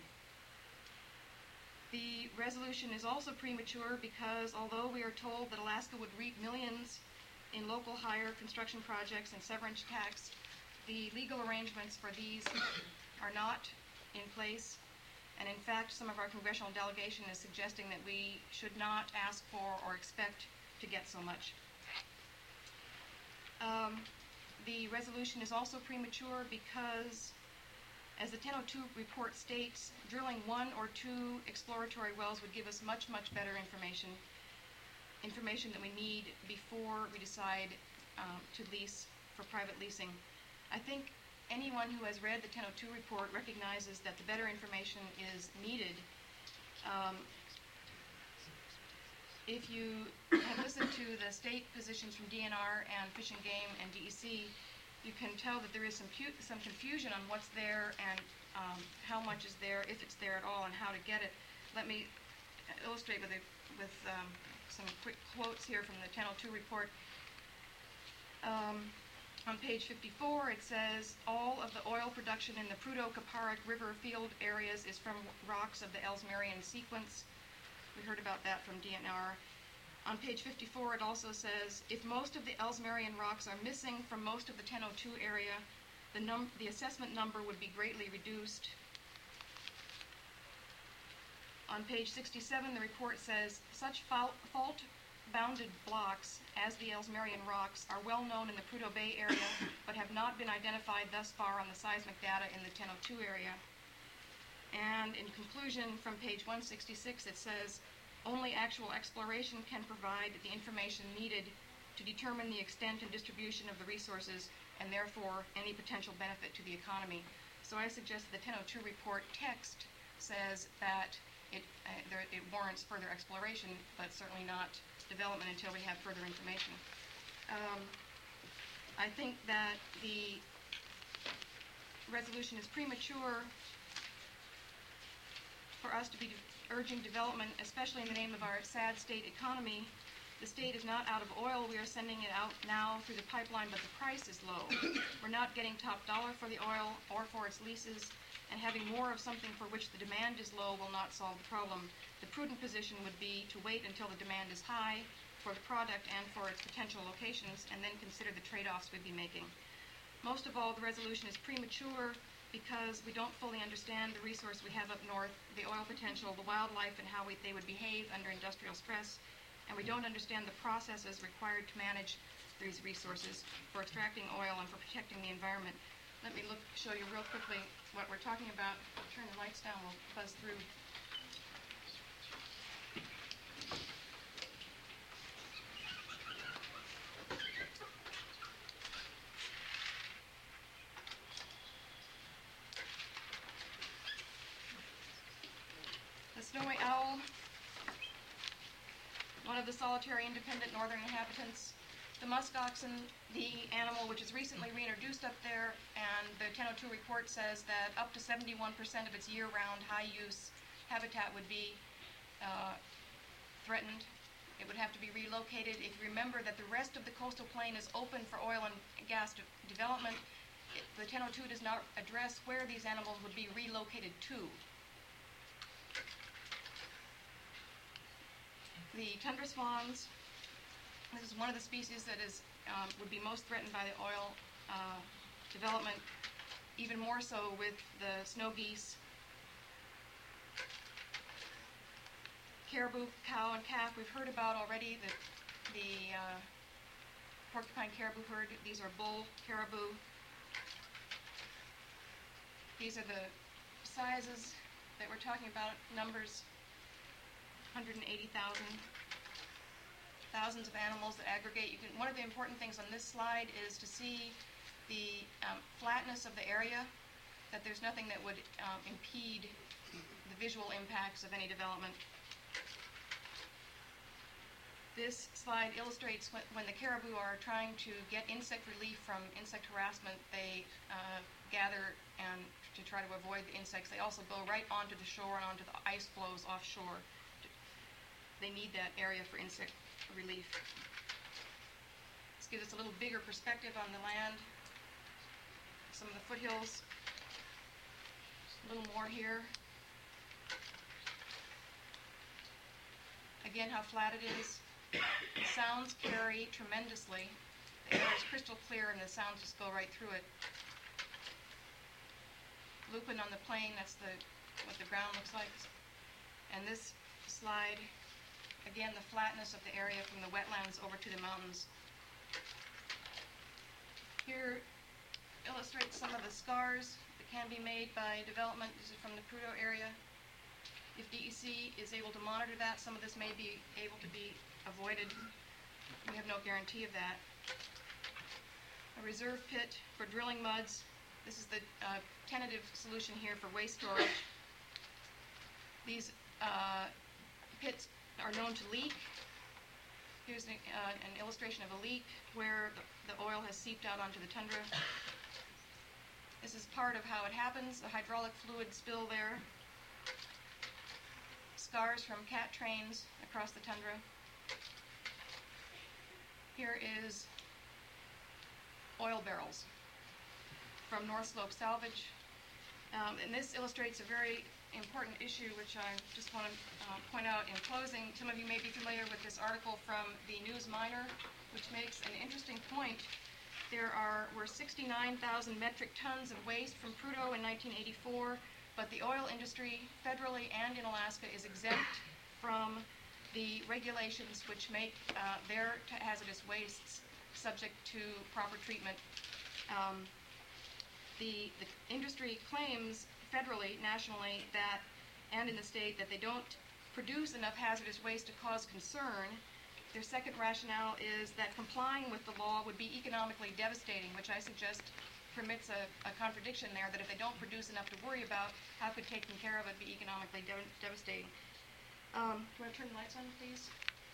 The resolution is also premature because although we are told that Alaska would reap millions in local hire construction projects and severance tax, the legal arrangements for these are not in place. And in fact, some of our congressional delegation is suggesting that we should not ask for or expect to get so much. The resolution is also premature because, as the 1002 report states, drilling 1 or 2 exploratory wells would give us much, much better information that we need before we decide to lease for private leasing. I think anyone who has read the 1002 report recognizes that the better information is needed. If you have listened to the state positions from DNR and Fish and Game and DEC, you can tell that there is some confusion on what's there and how much is there, if it's there at all, and how to get it. Let me illustrate with some quick quotes here from the 1002 report. On page 54, it says, all of the oil production in the Prudhoe-Kaparick River field areas is from rocks of the Ellsmerian sequence. We heard about that from DNR. On page 54, it also says, if most of the Ellsmerian rocks are missing from most of the 1002 area, the assessment number would be greatly reduced. On page 67, the report says, such fault-bounded blocks as the Ellsmerian rocks are well known in the Prudhoe Bay area, but have not been identified thus far on the seismic data in the 1002 area. And in conclusion, from page 166, it says, only actual exploration can provide the information needed to determine the extent and distribution of the resources and therefore any potential benefit to the economy. So I suggest the 1002 report text says that it warrants further exploration, but certainly not development until we have further information. I think that the resolution is premature for us to be urging development, especially in the name of our sad state economy. The state is not out of oil. We are sending it out now through the pipeline, but the price is low. We're not getting top dollar for the oil or for its leases, and having more of something for which the demand is low will not solve the problem. The prudent position would be to wait until the demand is high for the product and for its potential locations, and then consider the trade-offs we'd be making. Most of all, the resolution is premature because we don't fully understand the resource we have up north, the oil potential, the wildlife, and how they would behave under industrial stress, and we don't understand the processes required to manage these resources for extracting oil and for protecting the environment. Let me show you real quickly what we're talking about. I'll turn the lights down, we'll buzz through. The snowy owl, one of the solitary independent northern inhabitants. The musk oxen, the animal which is recently reintroduced up there, and the 1002 report says that up to 71% of its year-round high-use habitat would be threatened. It would have to be relocated. If you remember that the rest of the coastal plain is open for oil and gas development, the 1002 does not address where these animals would be relocated to. The tundra swans, this is one of the species that would be most threatened by the oil development, even more so with the snow geese. Caribou, cow, and calf, we've heard about already the porcupine caribou herd. These are bull caribou. These are the sizes that we're talking about, numbers, 180,000, thousands of animals that aggregate. One of the important things on this slide is to see the flatness of the area, that there's nothing that would impede the visual impacts of any development. This slide illustrates when the caribou are trying to get insect relief from insect harassment, they gather and to try to avoid the insects. They also go right onto the shore and onto the ice floes offshore. They need that area for insect relief. This gives us a little bigger perspective on the land. Some of the foothills. A little more here. Again, how flat it is. The sounds carry tremendously. The air is crystal clear and the sounds just go right through it. Lupin on the plain, that's what the ground looks like. And this slide, again, the flatness of the area from the wetlands over to the mountains. Here illustrates some of the scars that can be made by development. This is from the Prudhoe area. If DEC is able to monitor that, some of this may be able to be avoided. We have no guarantee of that. A reserve pit for drilling muds. This is the tentative solution here for waste storage. These pits are known to leak. Here's an illustration of a leak where the oil has seeped out onto the tundra. This is part of how it happens, the hydraulic fluid spill there. Scars from cat trains across the tundra. Here is oil barrels from North Slope salvage. And this illustrates a very important issue, which I just want to point out in closing. Some of you may be familiar with this article from the News Miner, which makes an interesting point. There were 69,000 metric tons of waste from Prudhoe in 1984, but the oil industry, federally and in Alaska, is exempt from the regulations which make their hazardous wastes subject to proper treatment. The industry claims federally, nationally, that, and in the state, that they don't produce enough hazardous waste to cause concern. Their second rationale is that complying with the law would be economically devastating, which I suggest permits a contradiction there, that if they don't produce enough to worry about, how could taking care of it be economically devastating? Do you want to turn the lights on, please?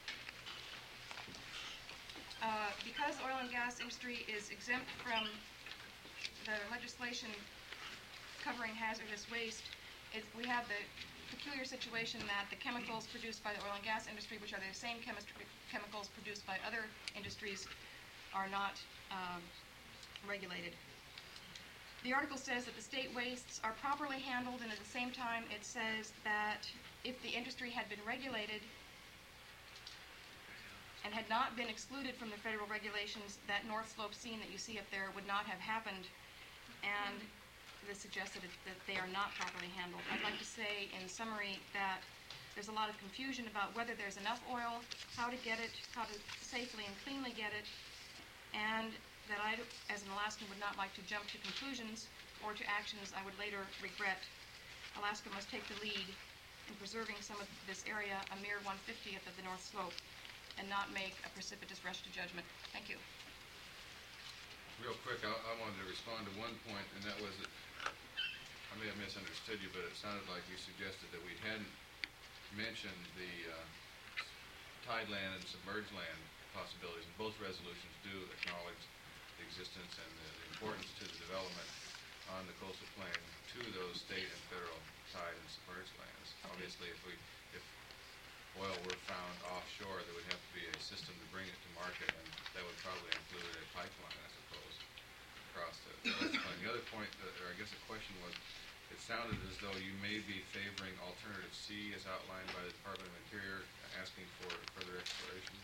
Because oil and gas industry is exempt from the legislation covering hazardous waste, we have the peculiar situation that the chemicals produced by the oil and gas industry, which are the same chemicals produced by other industries, are not regulated. The article says that the state wastes are properly handled, and at the same time it says that if the industry had been regulated and had not been excluded from the federal regulations, that North Slope scene that you see up there would not have happened. And this suggests that they are not properly handled. I'd like to say in summary that there's a lot of confusion about whether there's enough oil, how to get it, how to safely and cleanly get it, and that I, as an Alaskan, would not like to jump to conclusions or to actions I would later regret. Alaska must take the lead in preserving some of this area, a mere 1/50th of the North Slope, and not make a precipitous rush to judgment. Thank you. Real quick, I wanted to respond to one point, and that was that I may have misunderstood you, but it sounded like you suggested that we hadn't mentioned the tideland and submerged land possibilities. And both resolutions do acknowledge the existence and the importance to the development on the coastal plain to those state and federal tide and submerged lands. Obviously, if oil were found offshore, there would have to be a system to bring it to market, and that would probably include a pipeline, I suppose, across the coastal plain. The other point, or I guess the question was, it sounded as though you may be favoring Alternative C as outlined by the Department of Interior, asking for further exploration.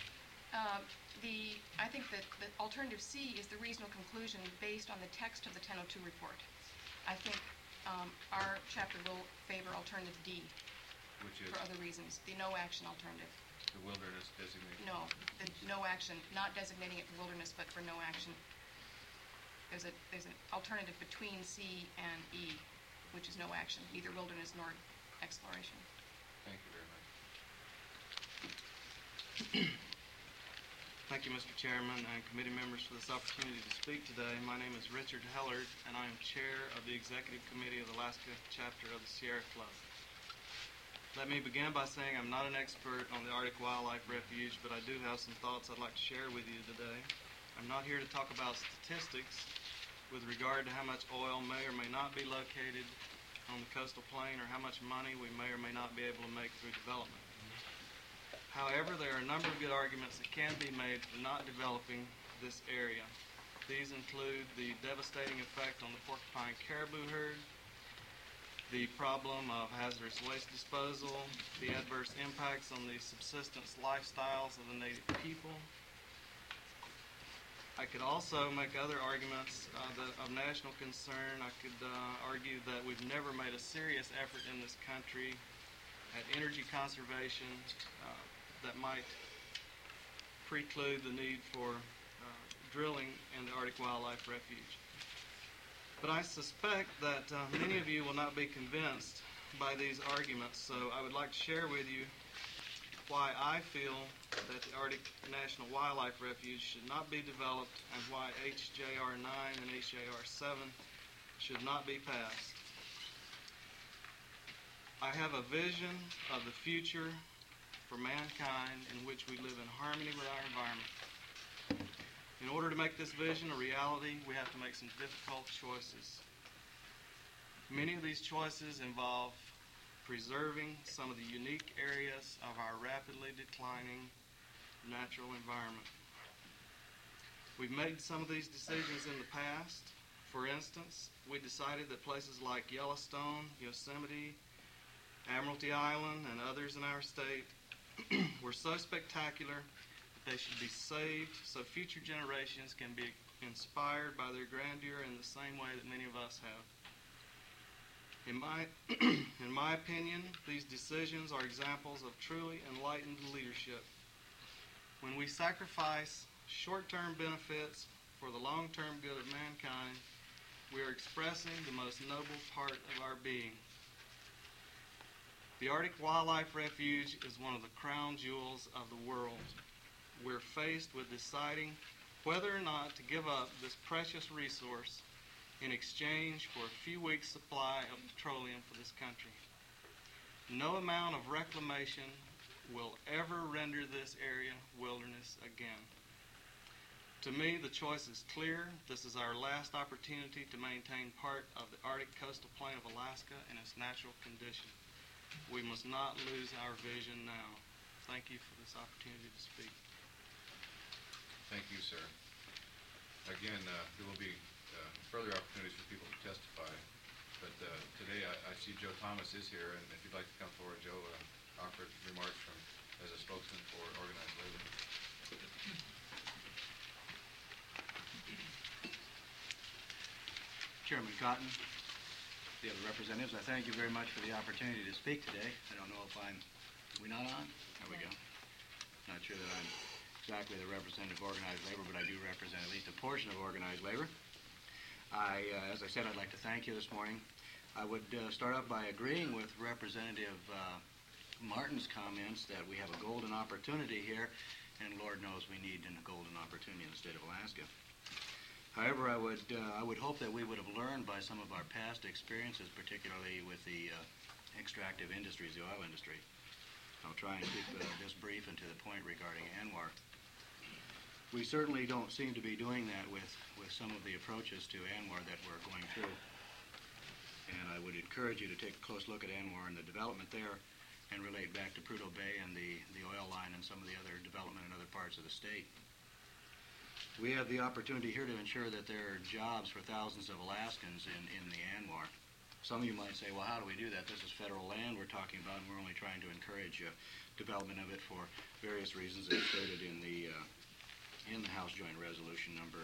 I think that the Alternative C is the reasonable conclusion based on the text of the 1002 report. I think our chapter will favor Alternative D. Which is? For other reasons. The no action alternative. The wilderness designation? No, the no action, not designating it for wilderness, but for no action. There's an alternative between C and E. which is no action, neither wilderness nor exploration. Thank you very much. Thank you, Mr. Chairman and committee members, for this opportunity to speak today. My name is Richard Hellard, and I am chair of the Executive Committee of the Alaska Chapter of the Sierra Club. Let me begin by saying I'm not an expert on the Arctic Wildlife Refuge, but I do have some thoughts I'd like to share with you today. I'm not here to talk about statistics with regard to how much oil may or may not be located on the coastal plain or how much money we may or may not be able to make through development. However, there are a number of good arguments that can be made for not developing this area. These include the devastating effect on the porcupine caribou herd, the problem of hazardous waste disposal, the adverse impacts on the subsistence lifestyles of the native people. I could also make other arguments of national concern. I could argue that we've never made a serious effort in this country at energy conservation that might preclude the need for drilling in the Arctic Wildlife Refuge. But I suspect that many of you will not be convinced by these arguments, so I would like to share with you why I feel that the Arctic National Wildlife Refuge should not be developed and why HJR 9 and HJR 7 should not be passed. I have a vision of the future for mankind in which we live in harmony with our environment. In order to make this vision a reality, we have to make some difficult choices. Many of these choices involve preserving some of the unique areas of our rapidly declining natural environment. We've made some of these decisions in the past. For instance, we decided that places like Yellowstone, Yosemite, Admiralty Island, and others in our state were so spectacular that they should be saved so future generations can be inspired by their grandeur in the same way that many of us have. In my opinion, these decisions are examples of truly enlightened leadership. When we sacrifice short-term benefits for the long-term good of mankind, we are expressing the most noble part of our being. The Arctic Wildlife Refuge is one of the crown jewels of the world. We're faced with deciding whether or not to give up this precious resource in exchange for a few weeks' supply of petroleum for this country. No amount of reclamation will ever render this area wilderness again. To me, the choice is clear. This is our last opportunity to maintain part of the Arctic coastal plain of Alaska in its natural condition. We must not lose our vision now. Thank you for this opportunity to speak. Thank you, sir. Again, there will be further opportunities for people to testify, but today I see Joe Thomas is here, and if you'd like to come forward, Joe, offer remarks as a spokesman for organized labor. Chairman Cotton, the other representatives, I thank you very much for the opportunity to speak today. I don't know if we not on? There we go. Not sure that I'm exactly the representative of organized labor, but I do represent at least a portion of organized labor. As I said, I'd like to thank you this morning. I would start off by agreeing with Representative Martin's comments that we have a golden opportunity here, and Lord knows we need a golden opportunity in the state of Alaska. However, I would hope that we would have learned by some of our past experiences, particularly with the extractive industries, the oil industry. I'll try and keep this brief and to the point regarding ANWR. We certainly don't seem to be doing that with some of the approaches to ANWR that we're going through. And I would encourage you to take a close look at ANWR and the development there and relate back to Prudhoe Bay and the oil line and some of the other development in other parts of the state. We have the opportunity here to ensure that there are jobs for thousands of Alaskans in the ANWR. Some of you might say, well, how do we do that? This is federal land we're talking about, and we're only trying to encourage development of it for various reasons as stated in the House Joint Resolution number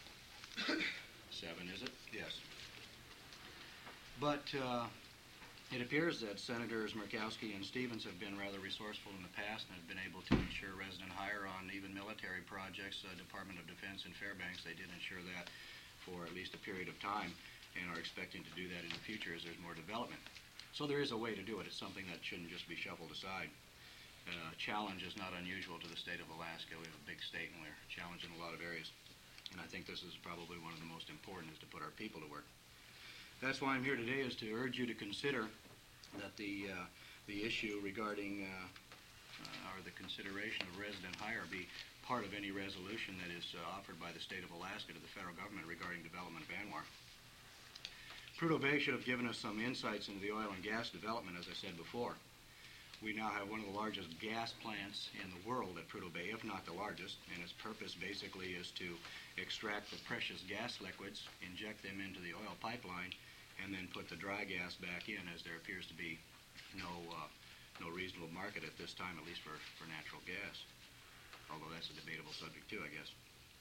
7, is it? Yes. But it appears that Senators Murkowski and Stevens have been rather resourceful in the past and have been able to ensure resident hire on even military projects. Department of Defense in Fairbanks, they did ensure that for at least a period of time. and are expecting to do that in the future as there's more development. So there is a way to do it. It's something that shouldn't just be shuffled aside. Challenge is not unusual to the state of Alaska. We have a big state and we're challenged in a lot of areas. And I think this is probably one of the most important, is to put our people to work. That's why I'm here today, is to urge you to consider that the issue regarding or the consideration of resident hire be part of any resolution that is offered by the state of Alaska to the federal government regarding development of ANWR. Prudhoe Bay should have given us some insights into the oil and gas development, as I said before. We now have one of the largest gas plants in the world at Prudhoe Bay, if not the largest, and its purpose basically is to extract the precious gas liquids, inject them into the oil pipeline, and then put the dry gas back in, as there appears to be no reasonable market at this time, at least for natural gas, although that's a debatable subject too, I guess.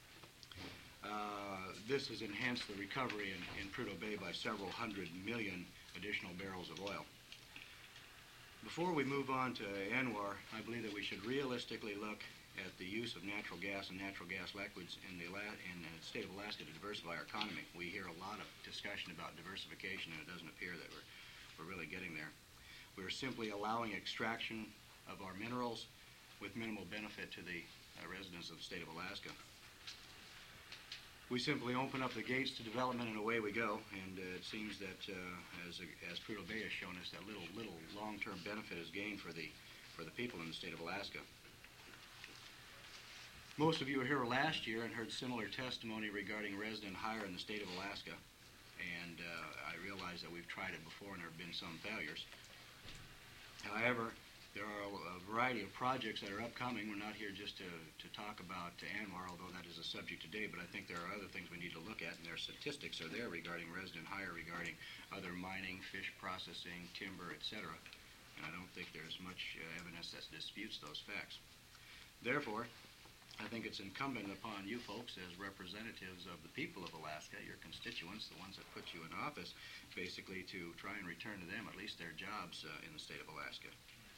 This has enhanced the recovery in Prudhoe Bay by several hundred million additional barrels of oil. Before we move on to ANWR, I believe that we should realistically look at the use of natural gas and natural gas liquids in the state of Alaska to diversify our economy. We hear a lot of discussion about diversification, and it doesn't appear that we're really getting there. We're simply allowing extraction of our minerals with minimal benefit to the residents of the state of Alaska. We simply open up the gates to development and away we go, and it seems that as Prudhoe Bay has shown us, that little long-term benefit is gained for the people in the state of Alaska. Most of you were here last year and heard similar testimony regarding resident hire in the state of Alaska, and I realize that we've tried it before and there have been some failures. However, there are a variety of projects that are upcoming. We're not here just to talk about ANWR, although that is a subject today, but I think there are other things we need to look at, and their statistics are there regarding resident hire, regarding other mining, fish processing, timber, etc. And I don't think there's much evidence that disputes those facts. Therefore, I think it's incumbent upon you folks as representatives of the people of Alaska, your constituents, the ones that put you in office, basically to try and return to them at least their jobs in the state of Alaska.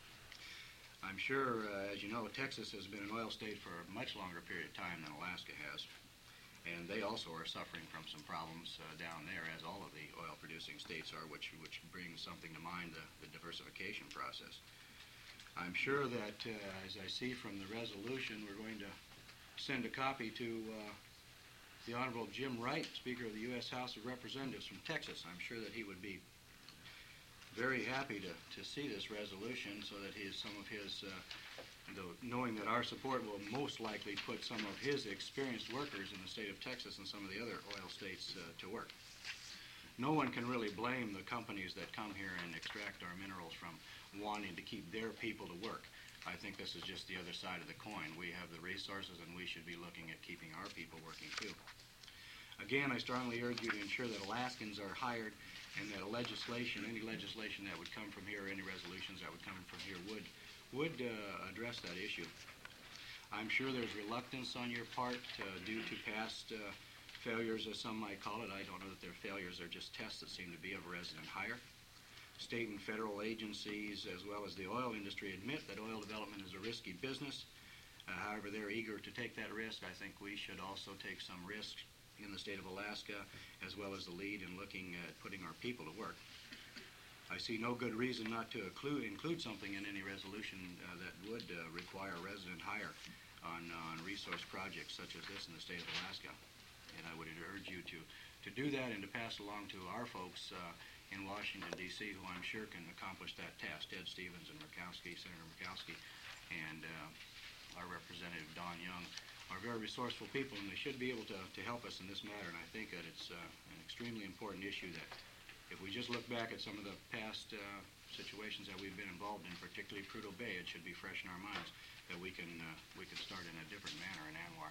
I'm sure, as you know, Texas has been an oil state for a much longer period of time than Alaska has, and they also are suffering from some problems down there, as all of the oil-producing states are, which brings something to mind, the diversification process. I'm sure that, as I see from the resolution, we're going to send a copy to the Honorable Jim Wright, Speaker of the U.S. House of Representatives from Texas. I'm sure that he would be very happy to see this resolution, so that knowing that our support will most likely put some of his experienced workers in the state of Texas and some of the other oil states to work. No one can really blame the companies that come here and extract our minerals from wanting to keep their people to work. I think this is just the other side of the coin. We have the resources, and we should be looking at keeping our people working too. Again, I strongly urge you to ensure that Alaskans are hired, and that any legislation that would come from here, or any resolutions that would come from here would address that issue. I'm sure there's reluctance on your part due to past failures, as some might call it. I don't know that they're failures, they're just tests that seem to be of resident hire. State and federal agencies, as well as the oil industry, admit that oil development is a risky business. However, they're eager to take that risk. I think we should also take some risks in the state of Alaska, as well as the lead in looking at putting our people to work. I see no good reason not to include something in any resolution that would require resident hire on resource projects such as this in the state of Alaska. And I would urge you to do that and to pass along to our folks in Washington, D.C., who I'm sure can accomplish that task. Ted Stevens and Senator Murkowski, and our Representative Don Young are very resourceful people, and they should be able to help us in this matter. And I think that it's an extremely important issue that if we just look back at some of the past situations that we've been involved in, particularly Prudhoe Bay, it should be fresh in our minds that we can start in a different manner in ANWR.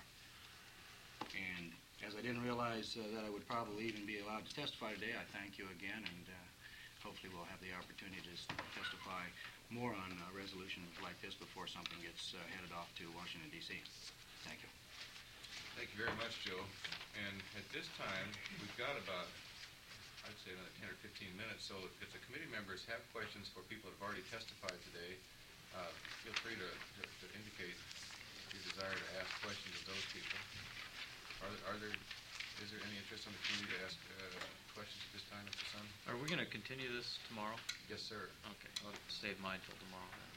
And as I didn't realize that I would probably even be allowed to testify today, I thank you again, and hopefully we'll have the opportunity to testify more on resolutions like this before something gets headed off to Washington, D.C. Thank you. Thank you very much, Joe. And at this time, we've got about, I'd say, another 10 or 15 minutes. So if the committee members have questions for people that have already testified today, feel free to indicate your desire to ask questions of those people. Are there Is there any interest on the committee to ask questions at this time, Mr. Sun? Are we going to continue this tomorrow? Yes, sir. Okay, I'll save mine till tomorrow then.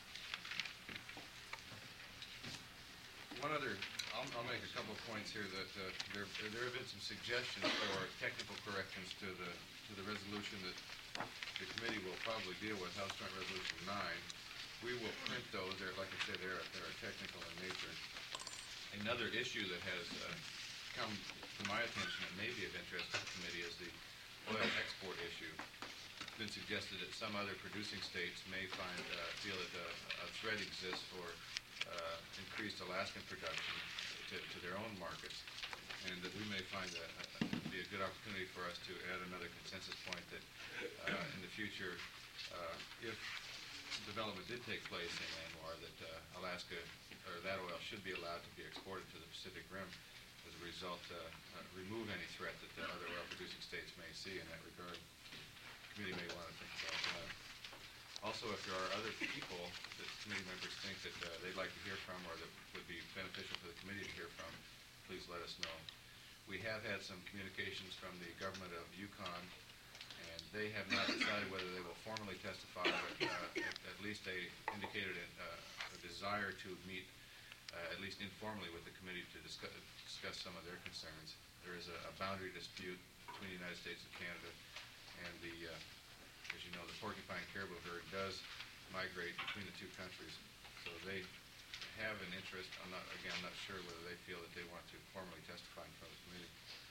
I'll make a couple of points here that there have been some suggestions for technical corrections to the resolution that the committee will probably deal with, House Joint Resolution 9. We will print those. Like I said, they're technical in nature. Another issue that has come to my attention that may be of interest to the committee is the oil export issue. It's been suggested that some other producing states may feel that a threat exists for increased Alaskan production to their own markets, and that we may find that be a good opportunity for us to add another consensus point that in the future, if development did take place in ANWR, that Alaska, or that oil should be allowed to be exported to the Pacific Rim. As a result, remove any threat that the other oil-producing states may see in that regard. The committee may want to think about that. Also, if there are other people that committee members think that they'd like to hear from or that would be beneficial for the committee to hear from, please let us know. We have had some communications from the government of Yukon, and they have not decided whether they will formally testify, but at least they indicated a desire to meet at least informally with the committee to discuss some of their concerns. There is a boundary dispute between the United States and Canada, and as you know, the porcupine caribou herd does migrate between the two countries, so they have an interest. I'm not sure whether they feel that they want to formally testify in front of the committee.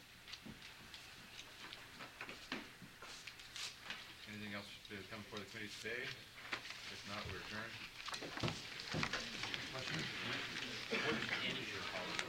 Anything else to come before the committee today? If not, we're adjourned. What is your holiday?